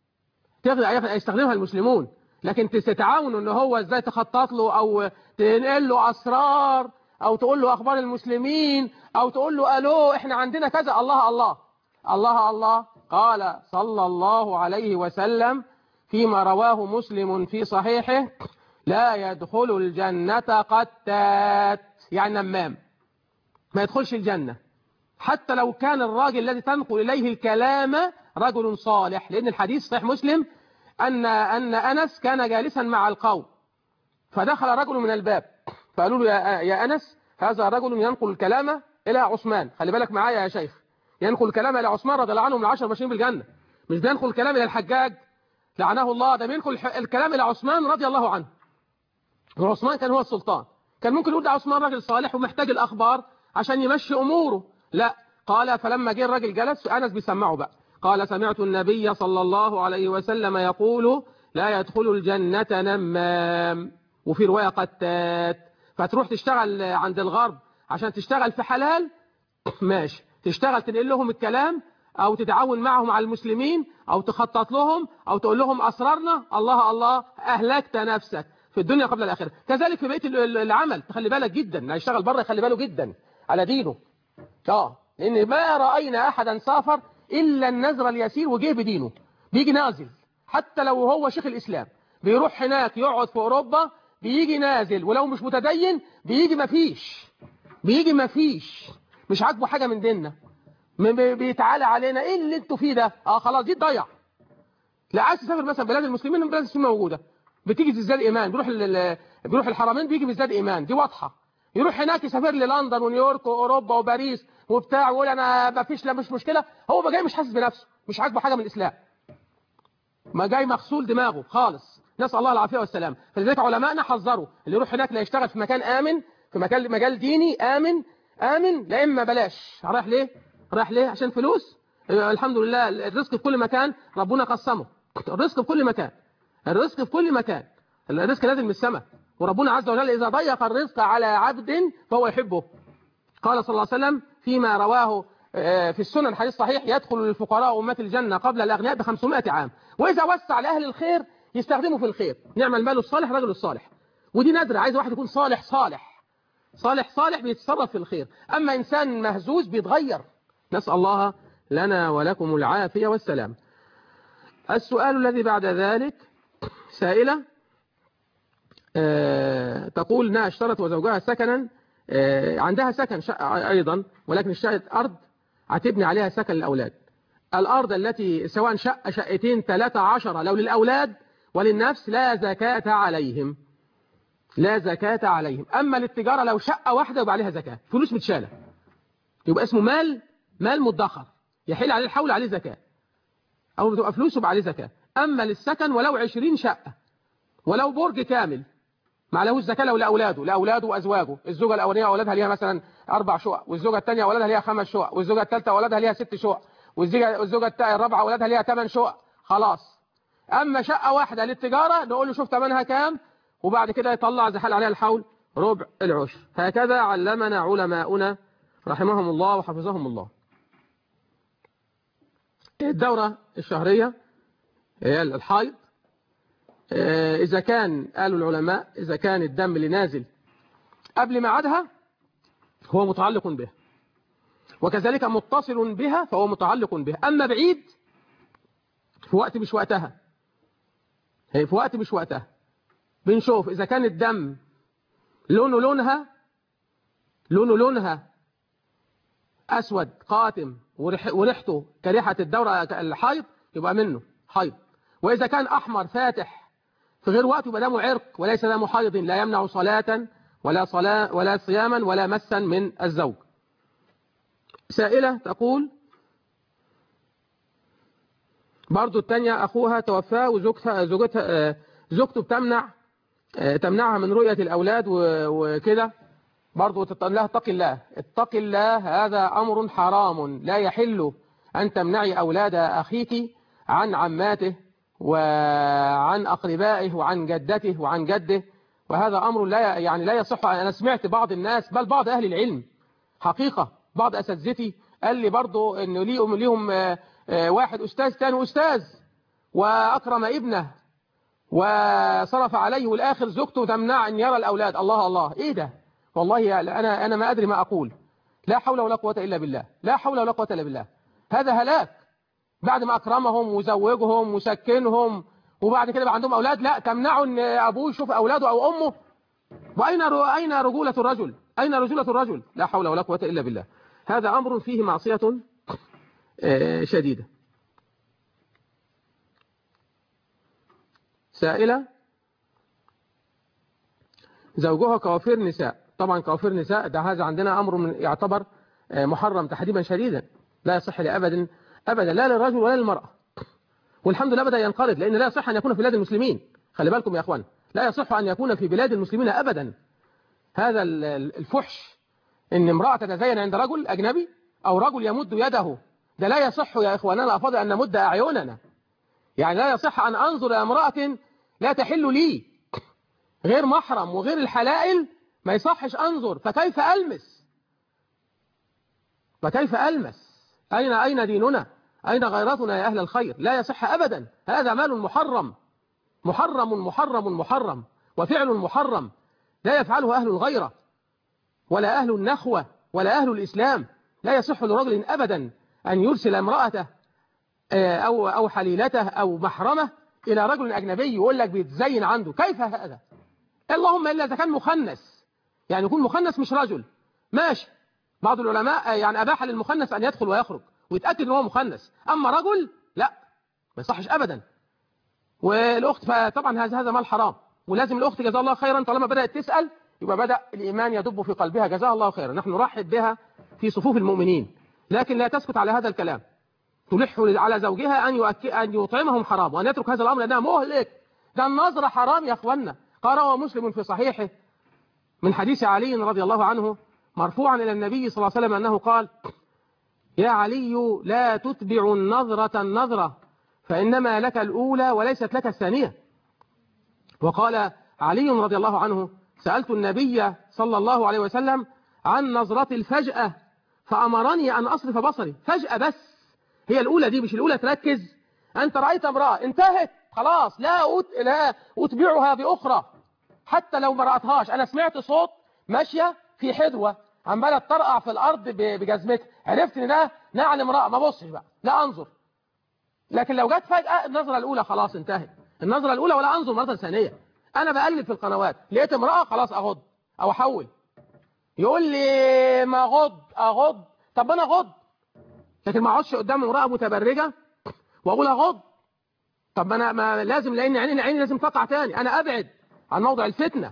يستخدمها المسلمون. لكن تتعاونوا ان هو ازاي تخطط له، او تنقل له اسرار، او تقول له اخبار المسلمين، او تقول له الو احنا عندنا كذا، الله الله الله الله. قال صلى الله عليه وسلم فيما رواه مسلم في صحيحه لا يدخل الجنة قتات، يعني نمام، ما يدخلش الجنة حتى لو كان الراجل الذي تنقل إليه الكلام رجل صالح، لأن الحديث صحيح مسلم أن أن أنس كان جالسا مع القوم فدخل رجل من الباب فقالوا له يا, يا أنس هذا رجل ينقل الكلام إلى عثمان، خلي بالك معايا يا شيخ، ينقل الكلام إلى عثمان رضي الله عنه من العشر ماشيين بالجنة، مش بينقل الكلام إلى الحجاج لعنه الله، ده بينقل الكلام إلى عثمان رضي الله عنه، وعثمان كان هو السلطان، كان ممكن يقول ده عثمان راجل صالح ومحتاج الأخبار عشان يمشي أموره، لا. قال فلما جه الراجل جلس أنس بيسمعه بقى، قال سمعت النبي صلى الله عليه وسلم يقول لا يدخل الجنة نمام، وفي رواية قتات. فتروح تشتغل عند الغرب عشان تشتغل في حلال ماشي، تشتغل تنقل لهم الكلام أو تتعاون معهم على المسلمين أو تخطط لهم أو تقول لهم أسرارنا، الله الله أهلكت نفسك في الدنيا قبل الآخرة. كذلك في بيت العمل تخلي بالك جدا، اللي هيشتغل بره يخلي باله جدا على دينه، اه لأن ما رأينا أحدا سافر إلا النزر اليسير وجه بدينه، بيجي نازل حتى لو هو شيخ الإسلام، بيروح هناك يقعد في أوروبا بيجي نازل، ولو مش متدين بيجي مفيش بيجي مفيش مش عاجبه حاجة من ديننا، بيتعالى علينا ايه اللي انتوا فيه ده، اه خلاص دي تضيع. لا عايز تسافر مثلا بلاد المسلمين، بلاد المسلمين موجودة بتيجي تزداد إيمان، بيروح بيروح الحرمين بيجي بيزداد إيمان، دي واضحة. يروح هناك يسافر للندن ونيويورك وأوروبا وباريس وبتاع ويقول أنا ما فيش لا مش مشكلة، هو ما جاي مش حاسس بنفسه، مش عاجبه حاجة من الإسلام، ما جاي مغسول دماغه خالص، نسأل الله العافية والسلام. فلذلك علماءنا حذروا اللي يروح هناك لا يشتغل في مكان آمن، في مكان مجال ديني آمن آمن، لا إما بلاش رايح ليه رايح ليه؟ عشان فلوس؟ الحمد لله الرزق في كل مكان ربنا قسمه. الرزق في كل مكان، الرزق في كل مكان، الرزق نازل من السماء، وربنا عز وجل إذا ضيق الرزق على عبد فهو يحبه. قال صلى الله عليه وسلم فيما رواه في السنن حديث صحيح: يدخل الفقراء أمة الجنة قبل الأغنياء بخمسمائة عام، وإذا وسع لأهل الخير يستخدموا في الخير. نعم المال الصالح رجل الصالح، ودي نادرة، عايز واحد يكون صالح صالح صالح صالح بيتصرف في الخير. أما إنسان مهزوز بيتغير. نسأل الله لنا ولكم العافية والسلام. السؤال الذي بعد ذلك، سائلة أه تقول انها اشترت وزوجها سكنا، أه عندها سكن شقة أيضا، ولكن اشترت أرض هتبني عليها سكن الأولاد. الأرض التي سواء شقة شقتين ثلاثة عشر لو للأولاد وللنفس لا زكاة عليهم، لا زكاة عليهم. أما للتجارة لو شقة واحدة يبقى عليها زكاة، فلوس متشالة، يبقى اسمه مال مال مدخر يحل عليه الحول عليه زكاة، أو بتبقى فلوس يبقى عليه زكاة. أما للسكن ولو عشرين شقة ولو برج كامل ما عليهوش زكاة لو لأولاده لأولاده وأزواجه. الزوجة الأولانية أولادها ليها مثلا أربع شقق، والزوجة الثانية أولادها ليها خمس شقق، والزوجة الثالثة أولادها ليها ست شقق، والزوجة والزوجة الرابعة أولادها ليها ثمان شقق، خلاص. أما شقة واحدة للتجارة نقول له شوف ثمنها كام، وبعد كده يطلع زحال عليها الحول ربع العشر. هكذا علمنا علماؤنا رحمهم الله وحفظهم الله. الدورة الشهرية هي الحيض، إذا كان قالوا العلماء إذا كان الدم اللي نازل قبل ميعادها هو متعلق بها، وكذلك متصل بها فهو متعلق بها. أما بعيد في وقت مش وقتها، هي في وقت مش وقتها، بنشوف إذا كان الدم لونه لونها لونه لونها أسود قاتم وريحته كريحة الدورة الحيض يبقى منه حيض. وإذا كان أحمر فاتح في غير وقت يبقى دمه عرق وليس دم حيض، لا يمنع صلاة ولا صلاة ولا صياما ولا مسا من الزوج. سائلة تقول برضو الثانية أخوها توفى وزوجتها زوجتها زوجته بتمنع تمنعها من رؤية الأولاد وكده، برضو تقول لها اتق الله اتق الله، هذا أمر حرام، لا يحل أن تمنعي أولاد أخيك عن عماته وعن أقربائه وعن جدته وعن جده، وهذا أمر لا يعني لا يصح. أنا سمعت بعض الناس بل بعض أهل العلم حقيقة، بعض أساتذتي قال لي برضو إنه ليهم ليهم واحد أستاذ ثاني أستاذ وأكرم ابنه وصرف عليه، والآخر زوجته تمنع أن يرى الأولاد. الله الله إيه ده؟ والله أنا أنا ما أدري ما أقول. لا حول ولا قوة إلا بالله، لا حول ولا قوة إلا بالله. هذا هلاك. بعد ما أكرمهم وزوجهم وسكنهم وبعد كده بقى عندهم أولاد، لا تمنعوا أن أبوه يشوف أولاده أو أمه. وأين أين رجولة الرجل؟ أين رجولة الرجل؟ لا حول ولا قوة إلا بالله. هذا أمر فيه معصية شديدة. سائلة زوجها كوافير نساء، طبعا كوافير نساء ده هذا عندنا أمر من يعتبر محرم تحريما شديدا، لا يصح لأبدا أبدا لا للرجل ولا للمرأة. والحمد لله بدأ ينقرض، لأن لا يصح أن يكون في بلاد المسلمين. خلي بالكم يا أخوان، لا يصح أن يكون في بلاد المسلمين أبدا هذا الفحش، إن امرأة تتزين عند رجل أجنبي أو رجل يمد يده. ده لا يصح يا إخواننا الأفاضل أن نمد أعيننا. يعني لا يصح أن أنظر إلى امرأة لا تحل لي، غير محرم وغير الحلائل ما يصحش أنظر. فكيف ألمس فكيف ألمس أين أين ديننا؟ أين غيرتنا يا أهل الخير؟ لا يصح أبدا. هذا مال محرم محرم محرم محرم وفعل محرم لا يفعله أهل الغيرة ولا أهل النخوة ولا أهل الإسلام. لا يصح لرجل أبدا أن يرسل امرأته أو أو حليلته أو محرمه إلى رجل أجنبي يقول لك بيتزين عنده. كيف هذا؟ اللهم إلا إذا كان مخنث، يعني يكون مخنث مش رجل ماشي. بعض العلماء يعني أباح للمخنث أن يدخل ويخرج ويتأكد أنه مخنث، أما رجل لا، ما يصحش أبدا. والأخت فطبعا هذا هذا مال حرام، ولازم الأخت جزاها الله خيرا طالما بدأت تسأل يبقى بدأ الإيمان يدب في قلبها، جزاها الله خيرا. نحن نرحب بها في صفوف المؤمنين، لكن لا تسكت على هذا الكلام. تلح على زوجها أن يؤكد أن يطعمهم حرام وأن يترك هذا الأمر لأنها مهلك. ده النظر حرام يا أخوانا. قال رواه مسلم في صحيحه من حديث علي رضي الله عنه مرفوعا إلى النبي صلى الله عليه وسلم أنه قال: يا علي لا تتبع النظرة النظرة فإنما لك الأولى وليست لك الثانية. وقال علي رضي الله عنه سألت النبي صلى الله عليه وسلم عن نظرة الفجأة فأمرني أن أصرف بصري. فجأة بس هي الأولى دي، مش الأولى تركز. أنت رأيت امرأة انتهت خلاص، لا أت... لا أتبعها بأخرى حتى لو ما رأتهاش. أنا سمعت صوت ماشية في حدوة عمالة ترقع في الأرض بجزمتها، عرفت إن ده نعل امرأة، ما بصش بقى، لا أنظر. لكن لو جت فجأة النظرة الأولى خلاص انتهت، النظرة الأولى ولا أنظر مرة ثانية. أنا بقلب في القنوات لقيت امرأة خلاص أغض أو أحول، يقول لي ما غض أغض، طب أنا غض، لكن ما اقعدش قدام امرأة متبرجة وأقول أغض. طب أنا ما لازم، لأن عيني عيني لازم تقع تاني، أنا أبعد عن موضع الفتنة،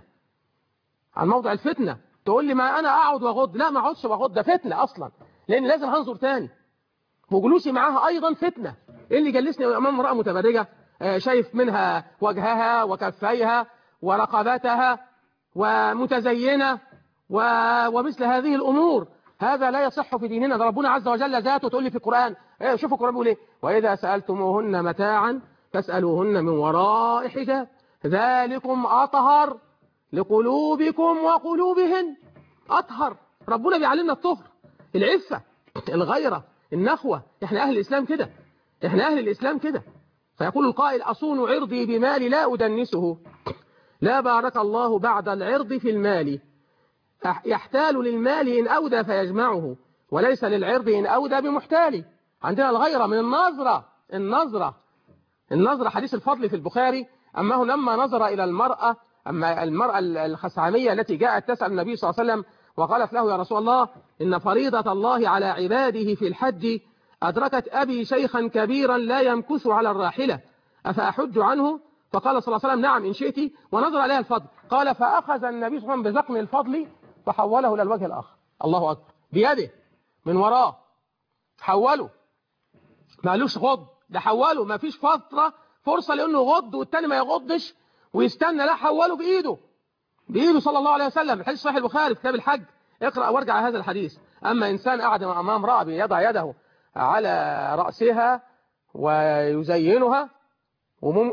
عن موضع الفتنة. تقول لي ما أنا أقعد وأغض، لا ما أقعدش وأغض، ده فتنة أصلا، لأن لازم هنظر تاني، وجلوسي معاها أيضا فتنة. إيه اللي جلسني أمام امرأة متبرجة شايف منها وجهها وكفيها ورقبتها ومتزينة ومثل هذه الأمور؟ هذا لا يصح في ديننا. ده ربنا عز وجل ذاته تقول لي في القرآن، شوفوا القرآن بيقول ايه، وإذا سألتموهن متاعا فاسألوهن من وراء حجاب ذلكم أطهر لقلوبكم وقلوبهن. أطهر، ربنا بيعلمنا الطهر، العفة، الغيرة، النخوة. احنا أهل الإسلام كده، احنا أهل الإسلام كده. فيقول القائل أصون عرضي بمالي لا أدنسه، لا بارك الله بعد العرض في المال، يحتال للمال إن أودى فيجمعه وليس للعرض إن أودى بمحتال. عندنا الغيرة من النظرة، النظرة النظرة حديث الفضل في البخاري، أما هو لما نظر إلى المرأة، أما المرأة الخثعمية التي جاءت تسأل النبي صلى الله عليه وسلم وقالت له يا رسول الله إن فريضة الله على عباده في الحج أدركت أبي شيخا كبيرا لا يمكث على الراحلة أفأحج عنه؟ فقال صلى الله عليه وسلم نعم إن شئت، ونظر عليها الفضل. قال فأخذ النبي صلى الله عليه وسلم بزقن الفضل فحوله إلى الوجه الآخر. الله أكبر، بيده من وراه حوله، ما قالوش غض، ده حوله، ما فيش فترة فرصة لأنه غض والتاني ما يغضش ويستنى، لا حوله بإيده، بإيده صلى الله عليه وسلم. الحديث صحيح البخاري في كتاب الحج، اقرأ وارجع هذا الحديث. أما إنسان قاعد أمام امرأة بيضع يده على رأسها ويزينها ومم...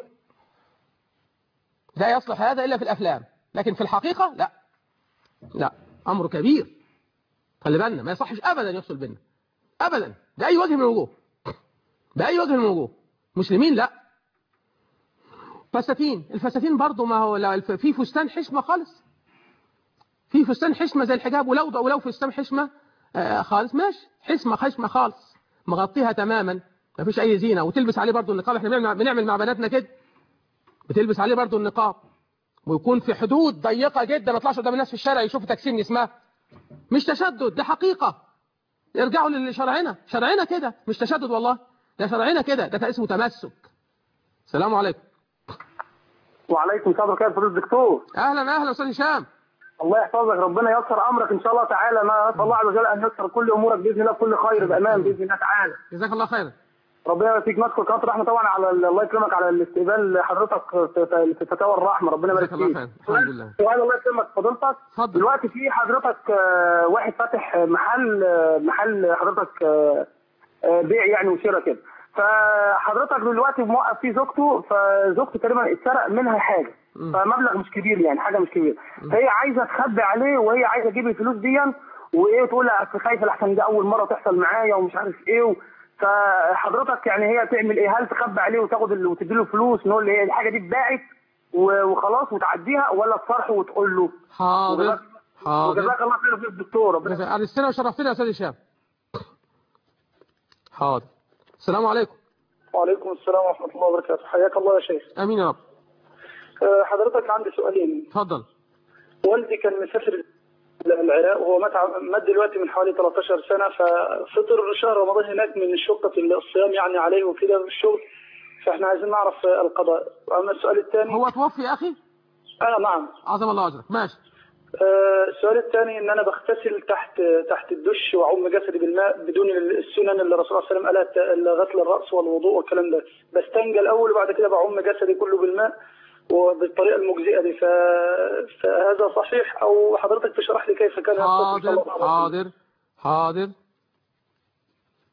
لا يصلح هذا إلا في الأفلام، لكن في الحقيقة لا، لا، أمر كبير. خلي بالنا، ما يصحش أبدا يفصل بيننا أبدا بأي وجه من الوجوه، بأي وجه من الوجوه. مسلمين لا. فساتين، الفساتين برضو ما هو في فستان حشمة خالص، في فستان حشمة زي الحجاب، ولو ولو فستان حشمة آه خالص ماشي، حشمة خشمة خالص مغطيها تماما ما فيش أي زينة، وتلبس عليه برضو النقاب. احنا بنعمل, بنعمل مع بناتنا كده، بتلبس عليه برضو النقاب، ويكون في حدود ضيقة جدا، ما يطلعش قدام الناس في الشارع يشوفوا تكسير جسمها. مش تشدد، ده حقيقة. ارجعوا لشرعنا، شرعنا كده، مش تشدد والله، ده شرعنا كده، ده اسمه تمسك. السلام عليكم. وعليكم السلام ورحمة الله وبركاته دكتور. اهلا اهلا استاذ هشام. الله يحفظك، ربنا ييسر امرك ان شاء الله تعالى. انا اسال الله عز وجل ان ييسر كل امورك باذن الله بكل خير بامان باذن الله تعالى. جزاك الله خيرا. ربنا يبارك فيك. نشكر قناه الرحمه طبعا على الله يكرمك على الاستقبال حضرتك في فتاوى الرحمه، ربنا يبارك فيك. جزاك الله خير. الحمد لله. سؤال الله يكرمك فضيلتك. دلوقتي في حضرتك واحد فاتح محل محل حضرتك بيع يعني وشراء كده، فحضرتك دلوقتي موقف فيه زوجته، فزوجته تقريبا اتسرق منها حاجه، فمبلغ مش كبير يعني، حاجه مش كبيره، فهي عايزه تخبي عليه وهي عايزه تجيب الفلوس دي، وايه تقول لها اصل خايفه لحسن ده اول مره تحصل معايا ومش عارف ايه. فحضرتك يعني هي تعمل ايه؟ هل تخبي عليه وتاخد وتدي له فلوس نقول له الحاجه دي اتباعت وخلاص وتعديها، ولا تصارحه وتقول له؟ حاضر حاضر. وجزاك الله خير يا دكتور. ارسلنا وشرفتنا يا استاذ هشام. حاضر. السلام عليكم. وعليكم السلام ورحمه الله وبركاته. حياك الله يا شيخ. امين يا رب. حضرتك عندي سؤالين. اتفضل. والدي كان مسافر العراق وهو مات دلوقتي من حوالي ثلاثة عشر سنه، ففطر شهر رمضان هناك من شقه الصيام يعني عليه وكده في الشغل، فاحنا عايزين نعرف القضاء. اما السؤال الثاني، هو توفي يا اخي؟ اه نعم. عظم الله اجرك. ماشي. آه السؤال الثاني ان انا بغتسل تحت تحت الدش واعم جسدي بالماء بدون السنن اللي الرسول صلى الله عليه وسلم قالها، غسل الراس والوضوء والكلام ده، بستنجى الاول وبعد كده بعم جسدي كله بالماء وبالطريقه المجزئه دي، فهذا صحيح او حضرتك تشرح لي كيف كان؟ حاضر حاضر حاضر.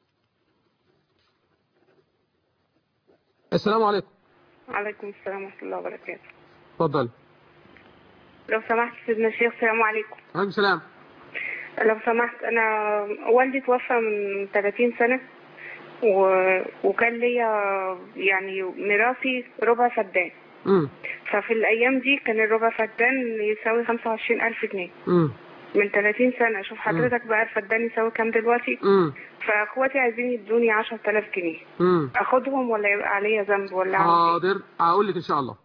السلام عليكم. وعليكم السلام ورحمة الله وبركاته. اتفضل. لو سمحت سيدنا الشيخ، السلام عليكم. وعليكم السلام. لو سمحت، أنا والدي توفى من ثلاثين سنة و... وكان ليا يعني ميراثي ربع فدان. امم ففي الأيام دي كان الربع فدان يساوي خمسة وعشرين ألف جنيه. امم من ثلاثين سنة. شوف حضرتك بقى الفدان يساوي كام دلوقتي؟ امم فاخواتي عايزين يدوني عشرة آلاف جنيه. امم اخدهم ولا يبقى عليا ذنب ولا اعمل ايه؟ حاضر، هقول لك ان شاء الله.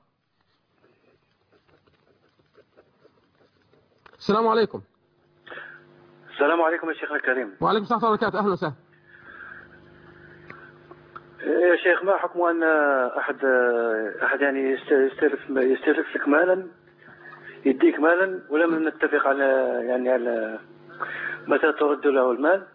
السلام عليكم. السلام عليكم يا شيخنا الكريم. وعليكم السلام ورحمة الله وبركاته. اهلا وسهلا. يا شيخ، ما حكم ان احد احد يعني يستلف يستلف لك مالا، يديك مالا ولم نتفق على يعني على متى ترد له المال،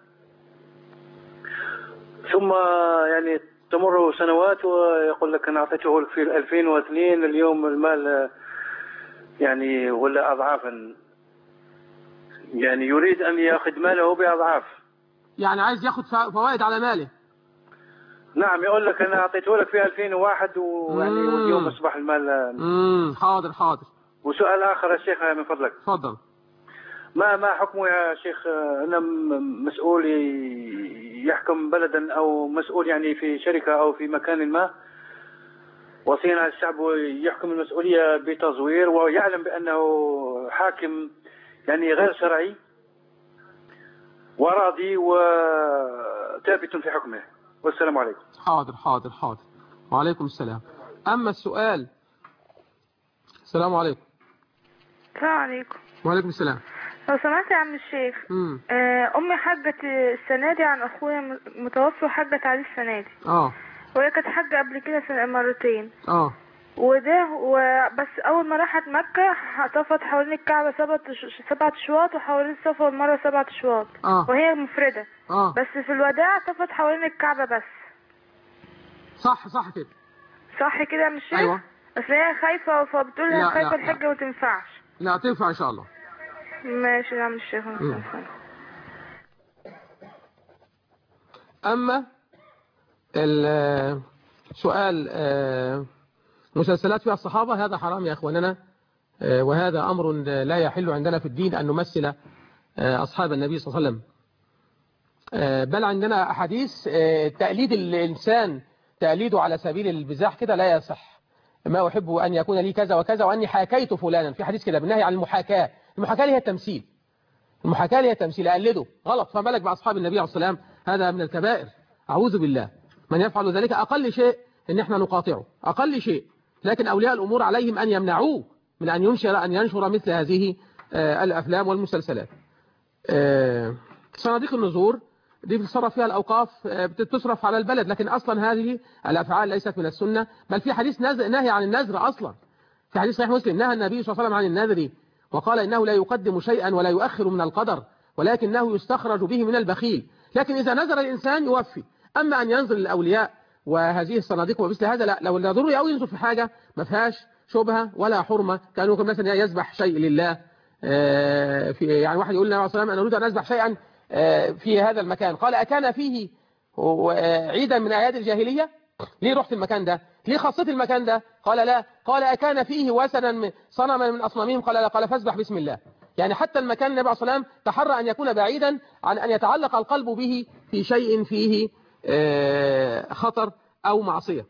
ثم يعني تمر سنوات ويقول لك انا اعطيته لك في ألفين واثنين، اليوم المال يعني ولا اضعافا، يعني يريد ان ياخذ ماله باضعاف. يعني عايز ياخد فوائد على ماله. نعم، يقول لك انا اعطيته لك في ألفين وواحد ويعني واليوم اصبح المال. امم حاضر حاضر. وسؤال اخر يا شيخ من فضلك. تفضل. ما ما حكمه يا شيخ ان مسؤول يحكم بلدا او مسؤول يعني في شركه او في مكان ما، وصينا الشعب يحكم المسؤوليه بتزوير ويعلم بانه حاكم يعني غير شرعي وراضي وثابت في حكمه. والسلام عليكم. حاضر حاضر حاضر. وعليكم السلام. أما السؤال. السلام عليكم. السلام عليكم. وعليكم السلام. لو سمحت يا عم الشيخ، امم أمي حجت السنة دي عن أخويا متوفي وحجت عليه السنة دي. اه وهي كانت حاجة قبل كده مرتين. اه وده وبس. أول ما راحت مكة طفت حوالين الكعبة سبعة سبعة أشواط، وحوالين الصفا والمروة سبعة أشواط. اه وهي مفردة. اه بس في الوداع طفت حوالين الكعبة بس. صح صح كده. صح كده يا مش ايوه. بس هي خايفة، فبتقول لها خايفة الحجة ما تنفعش. لا تنفع ان شاء الله. ماشي يا عم الشيخ. اما السؤال مسلسلات فيها الصحابة، هذا حرام يا اخواننا، وهذا امر لا يحل عندنا في الدين ان نمثل اصحاب النبي صلى الله عليه وسلم، بل عندنا احاديث تقليد الانسان تقليده على سبيل البزاح كده لا يصح. ما احب ان يكون لي كذا وكذا واني حاكيت فلانا، في حديث كده بالنهي عن المحاكاة. المحاكاة هي التمثيل. المحاكاة هي التمثيل، اقلده غلط. فما بالك باصحاب النبي عليه الصلاه والسلام؟ هذا من الكبائر، اعوذ بالله. من يفعل ذلك اقل شيء ان احنا نقاطعه، اقل شيء. لكن اولياء الامور عليهم ان يمنعوه من ان ينشر ان ينشر مثل هذه الافلام والمسلسلات. صناديق النذور دي بتصرف فيها الأوقاف، بتصرف على البلد، لكن أصلا هذه الأفعال ليست من السنة. بل في حديث نهي عن النذر أصلا، في حديث صحيح مسلم نهى النبي صلى الله عليه وسلم عن النذر وقال إنه لا يقدم شيئا ولا يؤخر من القدر، ولكنه يستخرج به من البخيل. لكن إذا نذر الإنسان يوفي. أما أن ينذر للأولياء وهذه الصناديق ومثل هذا لا، لو ضروري أو ينذر في حاجة ما فيهاش شبهة ولا حرمة. كانوا مثلا يذبح شيء لله، في يعني واحد يقول لنا عليه الصلاة والسلام أنا أريد أن أذبح شيئا في هذا المكان، قال أكان فيه عيدا من أعياد الجاهلية؟ ليه رحت المكان ده؟ ليه خصيت المكان ده؟ قال لا. قال أكان فيه وثنا صنما من أصنامهم؟ قال لا. قال فاسبح بسم الله. يعني حتى المكان النبي عليه الصلاة والسلام تحرى أن يكون بعيدا عن أن يتعلق القلب به في شيء فيه خطر أو معصية.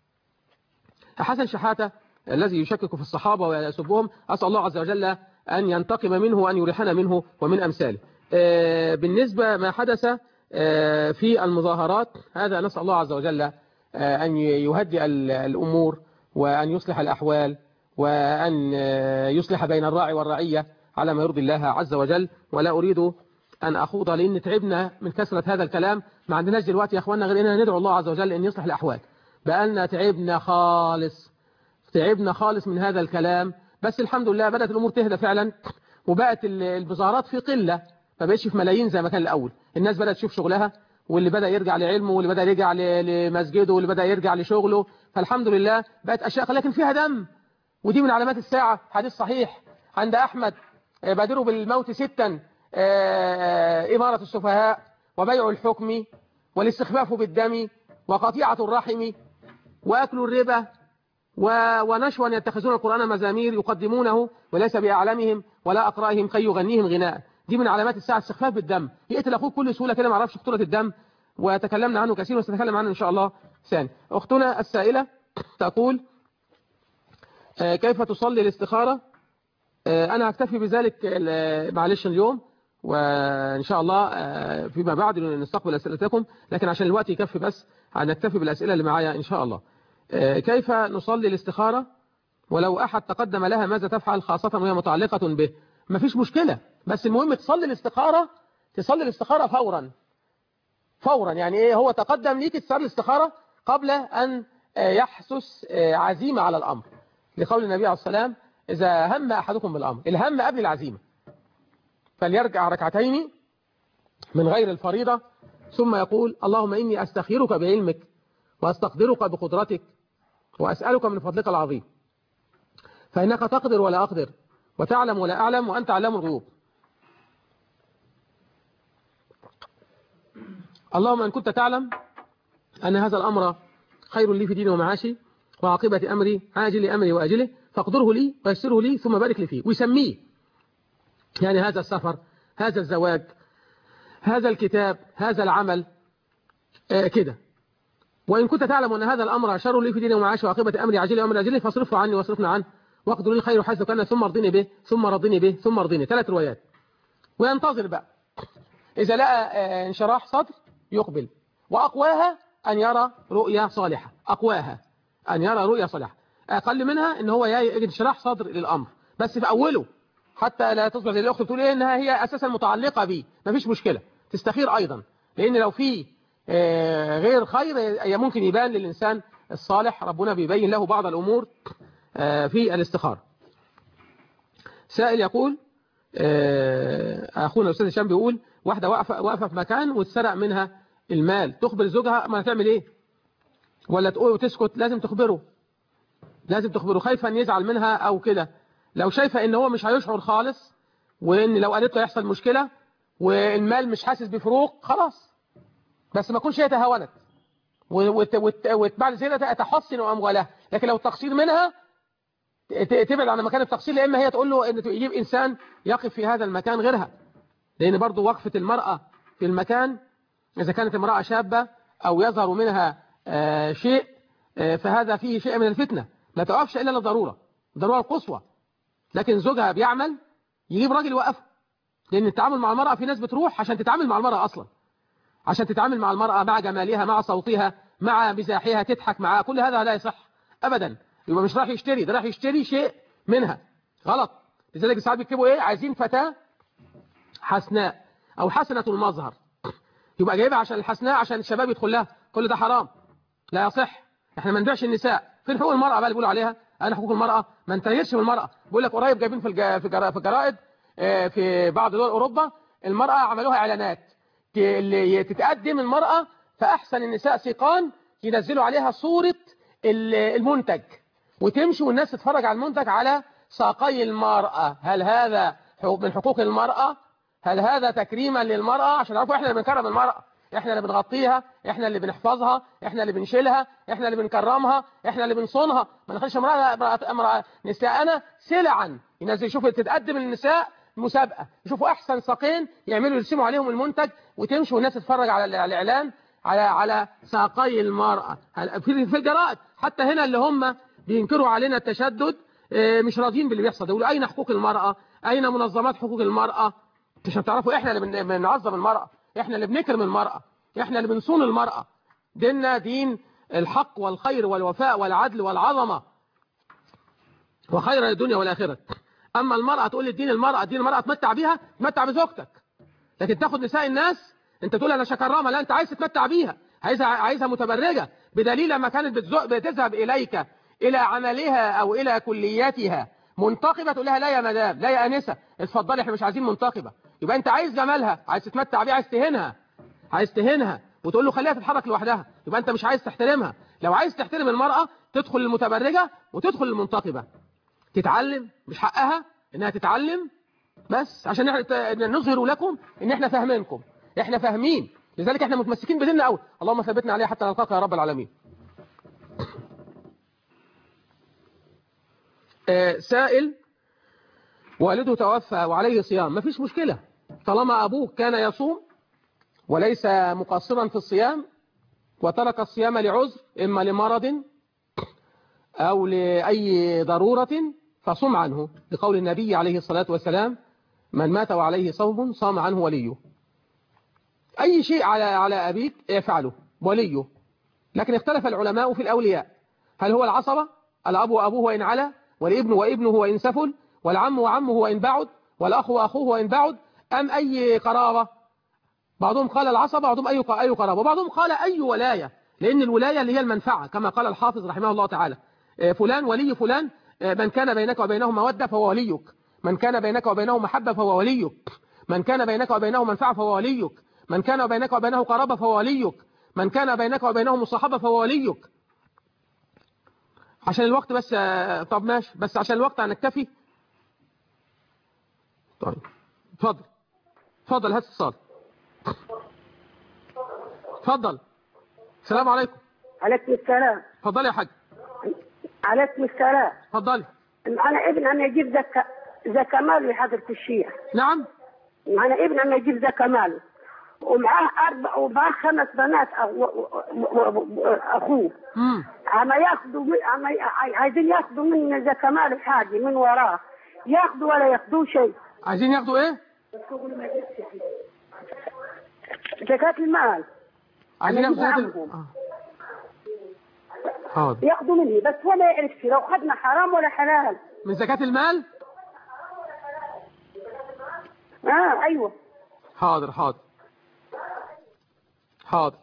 حسن شحاتة الذي يشكك في الصحابة ويسبهم، أسأل الله عز وجل أن ينتقم منه وأن يريحنا منه ومن أمثاله. بالنسبة ما حدث في المظاهرات، هذا نسأل الله عز وجل أن يهدئ الأمور وأن يصلح الأحوال وأن يصلح بين الراعي والرعية على ما يرضي الله عز وجل. ولا أريد أن أخوض لأن تعبنا من كثرة هذا الكلام. ما عندناش دلوقتي يا أخواننا غير أننا ندعو الله عز وجل أن يصلح الأحوال. بقالنا تعبنا خالص تعبنا خالص من هذا الكلام. بس الحمد لله بدأت الأمور تهدى فعلا، وبقت المظاهرات في قلة، ما بقتش في ملايين زي ما كان الأول. الناس بدأت تشوف شغلها، واللي بدأ يرجع لعلمه، واللي بدأ يرجع لمسجده، واللي بدأ يرجع لشغله. فالحمد لله بقت أشياء لكن فيها دم، ودي من علامات الساعة. حديث صحيح عند أحمد بادروا بالموت ستا: إمارة السفهاء، وبيع الحكم، والاستخفاف بالدم، وقطيعة الرحم. وأكل الربا ونشوا يتخذون القرآن مزامير يقدمونه وليس بأعلمهم ولا أقرأهم كي يغنيهم غناء. دي من علامات الساعة استخفاف بالدم، يقتل أخوك كل سهولة كده، ما عرفش خطورة الدم، وتكلمنا عنه كثير وسنتكلم عنه إن شاء الله ثاني. أختنا السائلة تقول كيف تصلي الاستخارة؟ أنا هكتفي بذلك معلش اليوم، وإن شاء الله فيما بعد نستقبل أسئلتكم، لكن عشان الوقت يكفي بس هنكتفي بالأسئلة اللي معايا إن شاء الله. كيف نصلي الاستخارة ولو أحد تقدم لها ماذا تفعل، خاصة وهي متعلقة به؟ ما فيش مشكلة، بس المهم تصلي الاستخارة، تصلي الاستخارة فورا فورا. يعني إيه؟ هو تقدم ليك تصلي الاستخارة قبل أن يحسس عزيمة على الأمر، لقول النبي عليه الصلاة والسلام إذا هم أحدكم بالأمر، الهم قبل العزيمة، فليرجع ركعتين من غير الفريضة ثم يقول اللهم إني أستخيرك بعلمك وأستقدرك بقدرتك وأسألك من فضلك العظيم، فإنك تقدر ولا أقدر وتعلم ولا أعلم وأنت علام الغيوب. اللهم إن كنت تعلم أن هذا الأمر خير لي في ديني ومعاشي وعاقبة أمري عاجل أمري وأجله فاقدره لي ويسره لي ثم بارك لي فيه، ويسميه يعني هذا السفر، هذا الزواج، هذا الكتاب، هذا العمل آه كده. وإن كنت تعلم أن هذا الأمر شر لي في ديني ومعاشي وعاقبة أمري عاجل أمري أجله فاصرفه عني واصرفنا عنه واقدر لي الخير حيث كان ثم ارضني به ثم رضني به ثم ارضني. ثلاث روايات. وينتظر بقى، إذا لقى آه انشراح صدر يقبل، وأقواها أن يرى رؤيا صالحة، أقواها أن يرى رؤيا صالحة، أقل منها إن هو يجد انشراح صدر للأمر بس في أوله، حتى لا تصبح زي الأخت بتقول إيه إنها هي أساسا متعلقة بيه، مفيش مشكلة تستخير أيضا، لأن لو في غير خير ممكن يبان للإنسان الصالح، ربنا بيبين له بعض الأمور في الاستخارة. سائل يقول أخونا الأستاذ هشام بيقول واحدة واقفة واقفة في مكان واتسرق منها المال، تخبر زوجها ما هتعمل إيه؟ ولا تقول وتسكت؟ لازم تخبره، لازم تخبره، خايفة أن يزعل منها أو كده. لو شايفة ان هو مش هيشعر خالص، وان لو قالت له يحصل مشكلة والمال مش حاسس بفروق، خلاص، بس ما تكونش هي تهاونت وبعد كده تحسن اموالها. لكن لو التقصير منها تبعد عن مكان التقصير، لأما هي تقول له ان يجيب انسان يقف في هذا المكان غيرها، لان برضو وقفة المرأة في المكان اذا كانت امرأة شابة او يظهر منها شيء فهذا فيه شيء من الفتنة، لا توقفش الا للضرورة، الضرورة القصوى. لكن زوجها بيعمل يجيب راجل يوقفه، لأن التعامل مع المرأة في ناس بتروح عشان تتعامل مع المرأة أصلا، عشان تتعامل مع المرأة، مع جمالها، مع صوتها، مع مزاحها، تضحك معها، كل هذا لا يصح أبدا. يبقى مش راح يشتري، ده راح يشتري شيء منها، غلط. لذلك ساعات بيكتبوا إيه، عايزين فتاة حسناء أو حسنة المظهر، يبقى جايبها عشان الحسناء عشان الشباب يدخل لها، كل ده حرام لا يصح. احنا ما نبيعش النساء. فين حقوق المرأة بقى اللي بيقولوا عليها؟ أنا حقوق المرأة ما نتغيرش من المرأة. بقول لك قريب جايبين في الج... في الجرائد في بعض دول أوروبا المرأة عملوها إعلانات اللي تتقدم المرأة فأحسن النساء سيقان، ينزلوا عليها صورة المنتج وتمشي والناس تتفرج على المنتج على ساقي المرأة. هل هذا من حقوق المرأة؟ هل هذا تكريما للمرأة؟ عشان نعرفوا احنا اللي بنكرم المرأة، احنا اللي بنغطيها، احنا اللي بنحفظها، احنا اللي بنشيلها، احنا اللي بنكرمها، احنا اللي بنصونها. ما نخليش امرأة امرأة امرأة نساءنا سلعا. ينزل يشوفوا تتقدم النساء مسابقة، يشوفوا احسن ساقين يعملوا يرسموا عليهم المنتج وتمشي والناس تتفرج على الاعلان على على ساقي المرأة في في الجرائد. حتى هنا اللي هم بينكروا علينا التشدد مش راضيين باللي بيحصل، يقولوا اين حقوق المرأة؟ اين منظمات حقوق المرأة؟ عشان تعرفوا احنا اللي بنعظم المرأة، احنا اللي بنكرم المرأة، احنا اللي بنصون المرأة. ديننا دين الحق والخير والوفاء والعدل والعظمة وخير الدنيا والآخرة. أما المرأة تقول لي دين المرأة، دين المرأة تمتع بيها، تمتع بزوجتك. لكن تاخد نساء الناس انت تقول انا شكرامة، لا انت عايز تتمتع بيها، عايزها عايزها متبرجة، بدليل لما كانت بتذهب إليك إلى عملها أو إلى كلياتها منتقبة تقول لها لا يا مدام، لا يا أنسة، اتفضلي احنا مش عايزين منتقبة. يبقى انت عايز جمالها، عايز تتمتع بيها، عايز تهينها، عايز تهينها وتقول له خليها تتحرك لوحدها، يبقى انت مش عايز تحترمها. لو عايز تحترم المرأة تدخل المتبرجة وتدخل المنتقبة، تتعلم، مش حقها انها تتعلم، بس عشان احنا نظهر لكم ان احنا فاهمينكم، احنا فاهمين. لذلك احنا متمسكين بديننا قوي، اللهم ثبتنا عليها حتى نلقاك يا رب العالمين. سائل والده توفى وعليه صيام، ما فيش مشكلة طالما أبوه كان يصوم وليس مقصرا في الصيام وترك الصيام لعذر إما لمرض أو لأي ضرورة فصم عنه، لقول النبي عليه الصلاة والسلام من مات وعليه صوم صام عنه وليه. أي شيء على على أبيك يفعله وليه. لكن اختلف العلماء في الأولياء، هل هو العصبة الأب وأبوه وإن علا، والابن وابنه وإن سفل، والعم وعمه وإن بعد، والأخ وأخوه وإن بعد، أم أي قرابة؟ بعضهم قال العصبة، بعضهم أي أي قرابة، وبعضهم قال أي ولاية، لأن الولاية اللي هي المنفعة كما قال الحافظ رحمه الله تعالى فلان ولي فلان، من كان بينك وبينه مودة فهو وليك، من كان بينك وبينه محبة فهو وليك، من كان بينك وبينه منفعة فهو وليك، من كان بينك وبينه قرابة فهو وليك، من كان بينك وبينه مصاحبة فهو وليك. عشان الوقت بس، طب ماشي، بس عشان الوقت هنكتفي. طيب اتفضل اتفضل هات الصال. اتفضل. السلام عليكم. عليكم السلام. اتفضلي يا حاج. عليكم السلام. اتفضلي. معنا ابن أن يجيب زكاة زكاة مال لحضرة الشيخ. نعم. معنا ابن أن يجيب زكاة مال ومعاه أربع ومعاه خمس بنات أخوه. امم. عم ياخذوا عم عايزين ياخذوا من زكاة مال حاجة من وراه، ياخذوا ولا ياخذوا شيء. عايزين ياخذوا ايه؟ زكاة المال. عايزين ياخذوا زكاة المال. حاضر. ياخذوا مني بس هو ما يعرفش لو خدنا حرام ولا حلال. من زكاة المال؟ اه ايوه. حاضر حاضر حاضر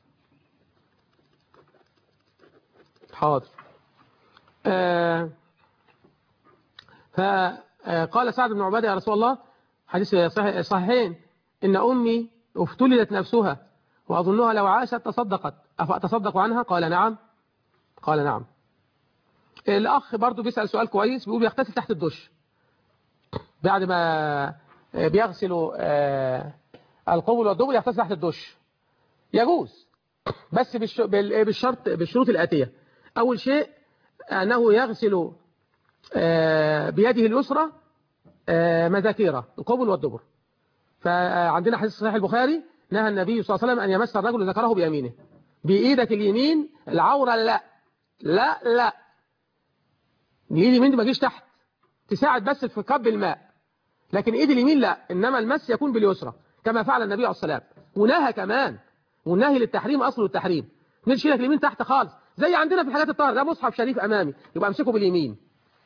حاضر. آه فقال سعد بن عبادة يا رسول الله، حديث صحيحين، إن أمي افتلدت نفسها وأظنها لو عاشت تصدقت أفأتصدق عنها؟ قال نعم. قال نعم. الأخ برضو بيسأل سؤال كويس، بيقول بيغتسل تحت الدش بعد ما بيغسلوا القبل والدبر، يغتسل تحت الدش. يجوز بس بالشرط بالشروط الآتية. أول شيء أنه يغسل بيده اليسرى مذاكيره القبل والدبر. فعندنا حديث صحيح البخاري نهى النبي صلى الله عليه وسلم أن يمس الرجل ذكره بيمينه. بإيدك اليمين العورة لا لا لا، اليد اليمين دي ما تجيش تحت، تساعد بس في كب الماء، لكن ايد اليمين لا، انما المس يكون باليسرى كما فعل النبي عليه الصلاه والسلام. ونهى كمان، والنهي للتحريم اصله التحريم، نشيل لك اليمين تحت خالص، زي عندنا في الحاجات الطاهره. ده مصحف شريف امامي يبقى امسكه باليمين،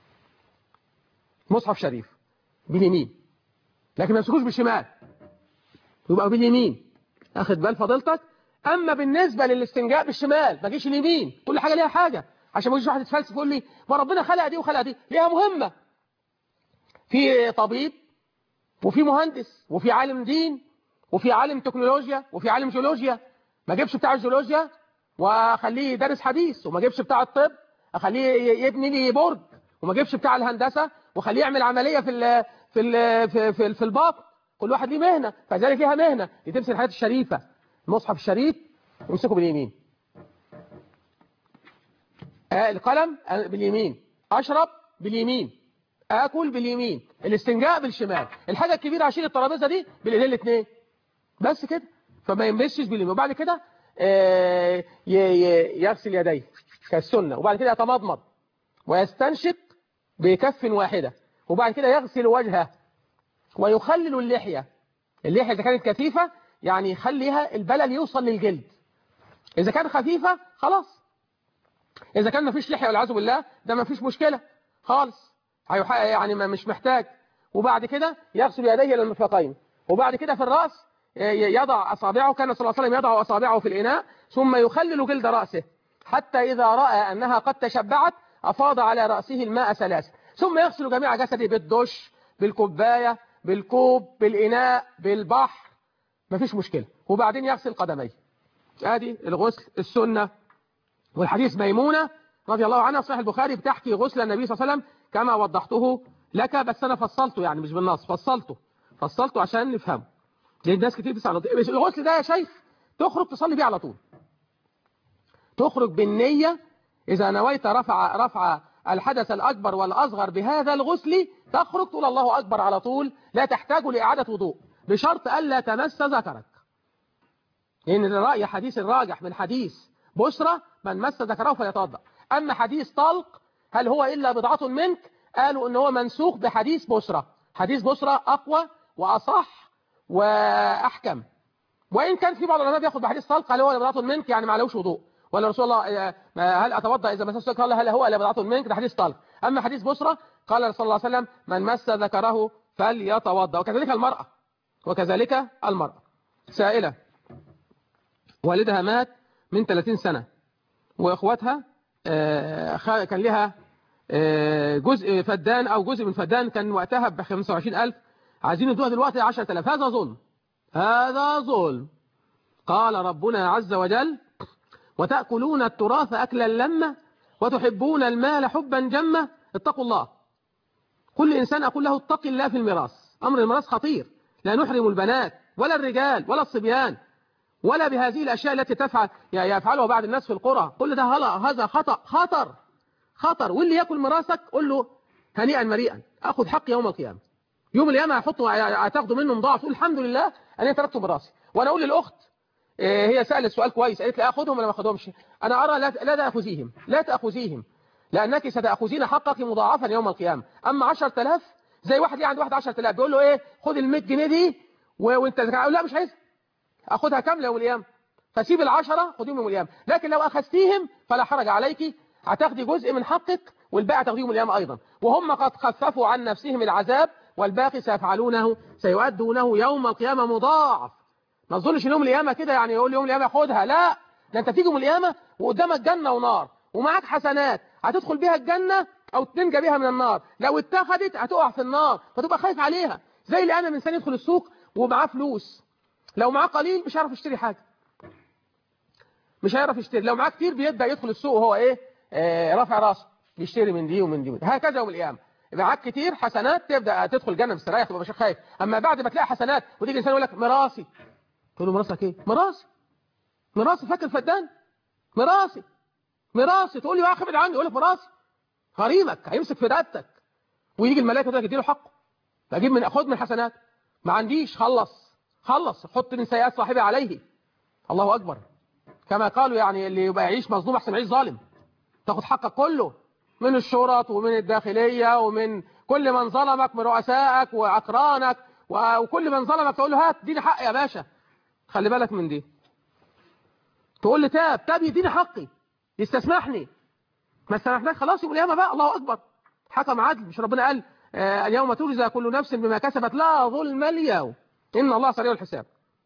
مصحف شريف باليمين، لكن ما امسكوش بالشمال، يبقى باليمين. اخد بال فضيلتك؟ اما بالنسبه للاستنجاء بالشمال ما جيش اليمين، كل حاجه ليها حاجه، عشان ما يجيش واحد يتفلسف يقول لي ما ربنا خلق دي وخلق دي، ليها مهمه. في طبيب وفي مهندس وفي عالم دين وفي عالم تكنولوجيا وفي عالم جيولوجيا، ما جيبش بتاع الجيولوجيا واخليه يدرس حديث، وما جيبش بتاع الطب اخليه يبني لي برج، وما جيبش بتاع الهندسه واخليه يعمل عمليه في ال في ال في في, في الباطن. كل واحد ليه مهنه، فذلك ليها مهنه. تمسك الحاجات الشريفه، المصحف الشريف يمسكه باليمين، آه القلم باليمين، اشرب باليمين، اكل باليمين، الاستنجاء بالشمال، الحاجه الكبيره عشان الترابيزه دي بالايدين الاثنين بس كده، فما يمسش باليمين. وبعد كده آه يغسل يديه كالسنه، وبعد كده يتمضمض ويستنشق بكف واحده، وبعد كده يغسل وجهه ويخلل اللحيه. اللحيه اذا كانت كثيفه يعني يخليها البلل يوصل للجلد، اذا كانت خفيفه خلاص. اذا كان ما فيش لحيه والعياذ بالله ده ما فيش مشكله خالص، يعني مش محتاج. وبعد كده يغسل يديه للمرفقين، وبعد كده في الراس يضع اصابعه، كان صلى الله عليه وسلم يضع اصابعه في الاناء ثم يخلل جلد راسه حتى اذا راى انها قد تشبعت افاض على راسه الماء ثلاثه، ثم يغسل جميع جسده بالدش بالكوبايه بالكوب بالاناء بالبحر، ما فيش مشكله. وبعدين يغسل قدميه. ادي الغسل السنه. والحديث ميمونه رضي الله عنها صحيح البخاري بتحكي غسل النبي صلى الله عليه وسلم كما وضحته لك، بس انا فصلته يعني مش بالنص، فصلته فصلته عشان نفهمه، لان الناس كتير بتسال الغسل ده يا شيخ تخرج تصلي بيه على طول، تخرج بالنيه. اذا نويت رفع رفع الحدث الأكبر والأصغر بهذا الغسل تخرج تقول الله أكبر على طول، لا تحتاج لإعادة وضوء، بشرط ألا تمس ذكرك. لأن يعني الرأي حديث الراجح من حديث بشرى من مس ذكره فليتوضأ. أما حديث طلق هل هو إلا بضعة منك؟ قالوا إن هو منسوخ بحديث بشرى. حديث بشرى أقوى وأصح وأحكم، وإن كان في بعض العلماء بياخد بحديث طلق هل هو إلا بضعة منك يعني ما عليهوش وضوء، ولا رسول الله هل أتوضأ إذا مسست ذكره؟ قال هل هو إلا بضعة منك، ده حديث طلق. أما حديث بشرى قال صلى الله عليه وسلم من مس ذكره فليتوضأ. وكذلك المرأة وكذلك المرأة. سائلة والدها مات من ثلاثين سنة وإخواتها كان لها جزء فدان أو جزء من فدان كان وقتها ب خمسة وعشرين ألف، عايزين يدوها دلوقتي عشرة آلاف. هذا ظلم، هذا ظلم. قال ربنا عز وجل وتأكلون التراث أكلا لما وتحبون المال حبا جما. اتقوا الله. كل إنسان أقول له اتق الله في الميراث. أمر الميراث خطير، لا نحرم البنات ولا الرجال ولا الصبيان ولا بهذه الأشياء التي تفعل يفعلها بعض الناس في القرى. كل ده هذا خطأ خطر خطر. واللي يأكل ميراثك قول له هنيئا مريئا، أخذ حق يوم القيامة. يوم القيامة هتاخده منه مضاعف، تقول الحمد لله أنا تركت ميراثي. وأنا أقول للأخت هي سألت سؤال كويس، قالت لي أخذهم ولا ما أخذهمش؟ أنا أرى لا لا تأخذيهم، لا تأخذيهم، لأنك ستأخذين حقك مضاعفا يوم القيامة. أما عشرة آلاف زي واحد يعني واحد عشرة آلاف بيقول له إيه خد ال مية جنيه دي وأنت لا مش عايز، أخذها كاملة يوم القيامة. فسيب العشرة خديهم يوم القيامة. لكن لو أخذتيهم فلا حرج عليك، هتاخدي جزء من حقك والباقي تاخديه يوم القيامة أيضا. وهم قد خففوا عن نفسهم العذاب والباقي سيفعلونه سيؤدونه يوم القيامة مضاعف. ما تظنش يوم القيامة كده يعني يقول يوم القيامة خدها، لا، ده انت تيجي يوم القيامة وقدامك جنة ونار ومعاك حسنات هتدخل بيها الجنة او تنجى بيها من النار. لو اتخذت هتقع في النار فتبقى خايف عليها. زي اللي انا من انسان يدخل السوق ومعاه فلوس، لو معاه قليل مش هيعرف يشتري حاجة، مش هيعرف يشتري. لو معاه كتير بيبدأ يدخل السوق وهو ايه آه رافع راسه يشتري من دي ومن دي, ومن دي. هكذا يوم القيامة يبقى معاك كتير حسنات تبدأ تدخل جنة مستريح تبقى مش خايف. اما بعد ما تلاقي حسنات وتيجي انسان يقول لك ميراثي، تقول له ميراثك ايه؟ ميراثي ميراثي فاكر فدان؟ ميراثي ميراثي تقول لي يا اخي ابعد عني، يقول لك ميراثي. قريبك هيمسك في رقبتك ويجي الملائكه تقول لك اديله حقه، اجيب من خد من حسنات. ما عنديش، خلص خلص حط من سيئات صاحبي عليه. الله اكبر. كما قالوا يعني اللي يبقى يعيش مظلوم احسن يعيش ظالم. تاخد حقك كله من الشرط ومن الداخليه ومن كل من ظلمك من رؤسائك واقرانك وكل من ظلمك تقول له هات اديني حقي يا باشا. خلي بالك من دي. تقول لي تاب تاب يديني حقي يستسمحني، ما استسمحناش خلاص يقول ياما بقى. الله اكبر. حكم عدل. مش ربنا قال آه اليوم تجزى كل نفس بما كسبت لا ظلم اليوم ان الله سريع الحساب.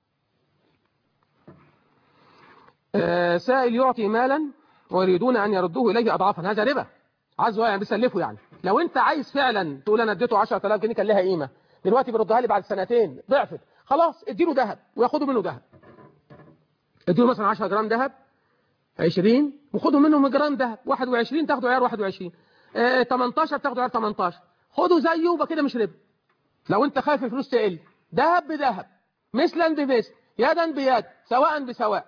آه سائل يعطي مالا ويريدون ان يردوه اليه اضعافا، هذا ربا عزوه يعني بيسلفه. يعني لو انت عايز فعلا تقول انا اديته عشرة آلاف جنيه كان لها قيمه، دلوقتي بيردها لي بعد سنتين ضعفت، خلاص اديله ذهب وياخدوا منه ذهب. اديله مثلا عشرة جرام ذهب عشرين وخدوا منهم جرام ذهب واحد وعشرين تاخدوا عيار واحد وعشرين اه تمنتاشر تاخدوا عيار تمنتاشر، خدوا زيه وبقى كده مش ربا. لو انت خايف الفلوس تقل ذهب بذهب مثلا بمثل يدا بيد سواء بسواء.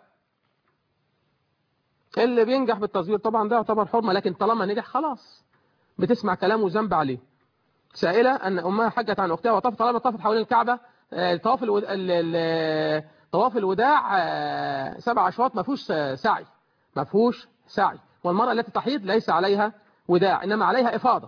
اللي بينجح بالتصوير طبعا ده يعتبر حرمه، لكن طالما نجح خلاص بتسمع كلامه ذنب عليه. سائله ان امها حجت عن اختها وطافت، طالما طافت حوالين الكعبه طواف الوداع طواف الوداع سبع اشواط ما فيهوش سعي، ما فيهوش سعي. والمرأة التي تحيض ليس عليها وداع إنما عليها إفاضة.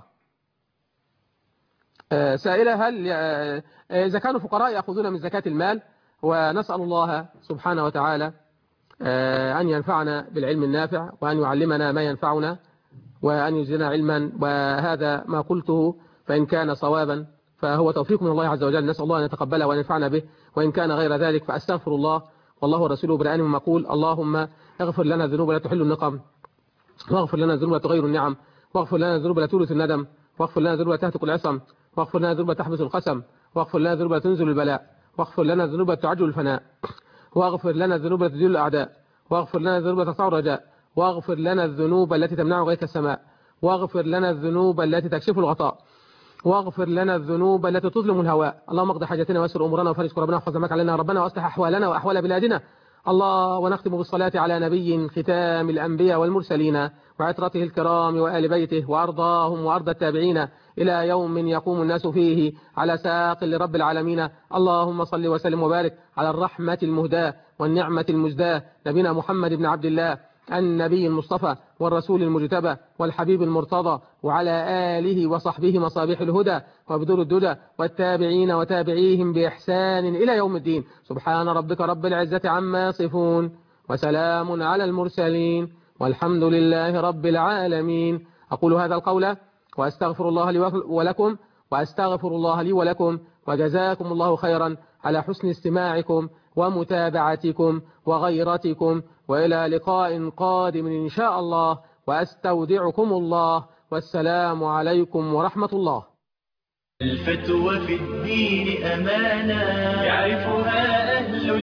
سائلة هل إذا كانوا فقراء يأخذون من زكاة المال؟ ونسأل الله سبحانه وتعالى أن ينفعنا بالعلم النافع وأن يعلمنا ما ينفعنا وأن يزيدنا علما. وهذا ما قلته فإن كان صوابا فهو توفيق من الله عز وجل، نسأل الله أن يتقبله وأن ينفعنا به، وإن كان غير ذلك فأستغفر الله والله ورسوله برآن مما أقول. اللهم اغفر لنا الذنوب لا تحل النقم، واغفر لنا الذنوب لا تغير النعم، واغفر لنا الذنوب لا تورث الندم، واغفر لنا الذنوب لا تهتك العصم، واغفر لنا الذنوب لا تحبس القسم، واغفر لنا الذنوب لا تنزل البلاء، واغفر لنا الذنوب لا تعجل الفناء، واغفر لنا الذنوب لا تذل الأعداء، واغفر لنا الذنوب لا تقطع الرجاء، واغفر لنا الذنوب التي تمنع غيث السماء، واغفر لنا الذنوب التي تكشف الغطاء، واغفر لنا الذنوب التي تظلم الهواء. اللهم اقض حاجتنا ويسر امورنا وفرج كربنا واحفظ ذمك علينا ربنا واصلح احوالنا واحوال بلادنا. الله. ونختم بالصلاة على نبي ختام الأنبياء والمرسلين وعترته الكرام وآل بيته وأرضاهم وأرض التابعين إلى يوم يقوم الناس فيه على ساق لرب العالمين. اللهم صل وسلم وبارك على الرحمة المهداة والنعمة المزداة نبينا محمد بن عبد الله النبي المصطفى والرسول المجتبى والحبيب المرتضى وعلى آله وصحبه مصابيح الهدى وبدور الدجى والتابعين وتابعيهم بإحسان إلى يوم الدين. سبحان ربك رب العزة عما يصفون وسلام على المرسلين والحمد لله رب العالمين. أقول هذا القول وأستغفر الله لي ولكم وأستغفر الله لي ولكم وجزاكم الله خيرا على حسن استماعكم ومتابعتكم وغيرتكم، وإلى لقاء قادم إن شاء الله، وأستودعكم الله، والسلام عليكم ورحمة الله. الفتوى في الدين أمانة يعرفها أهل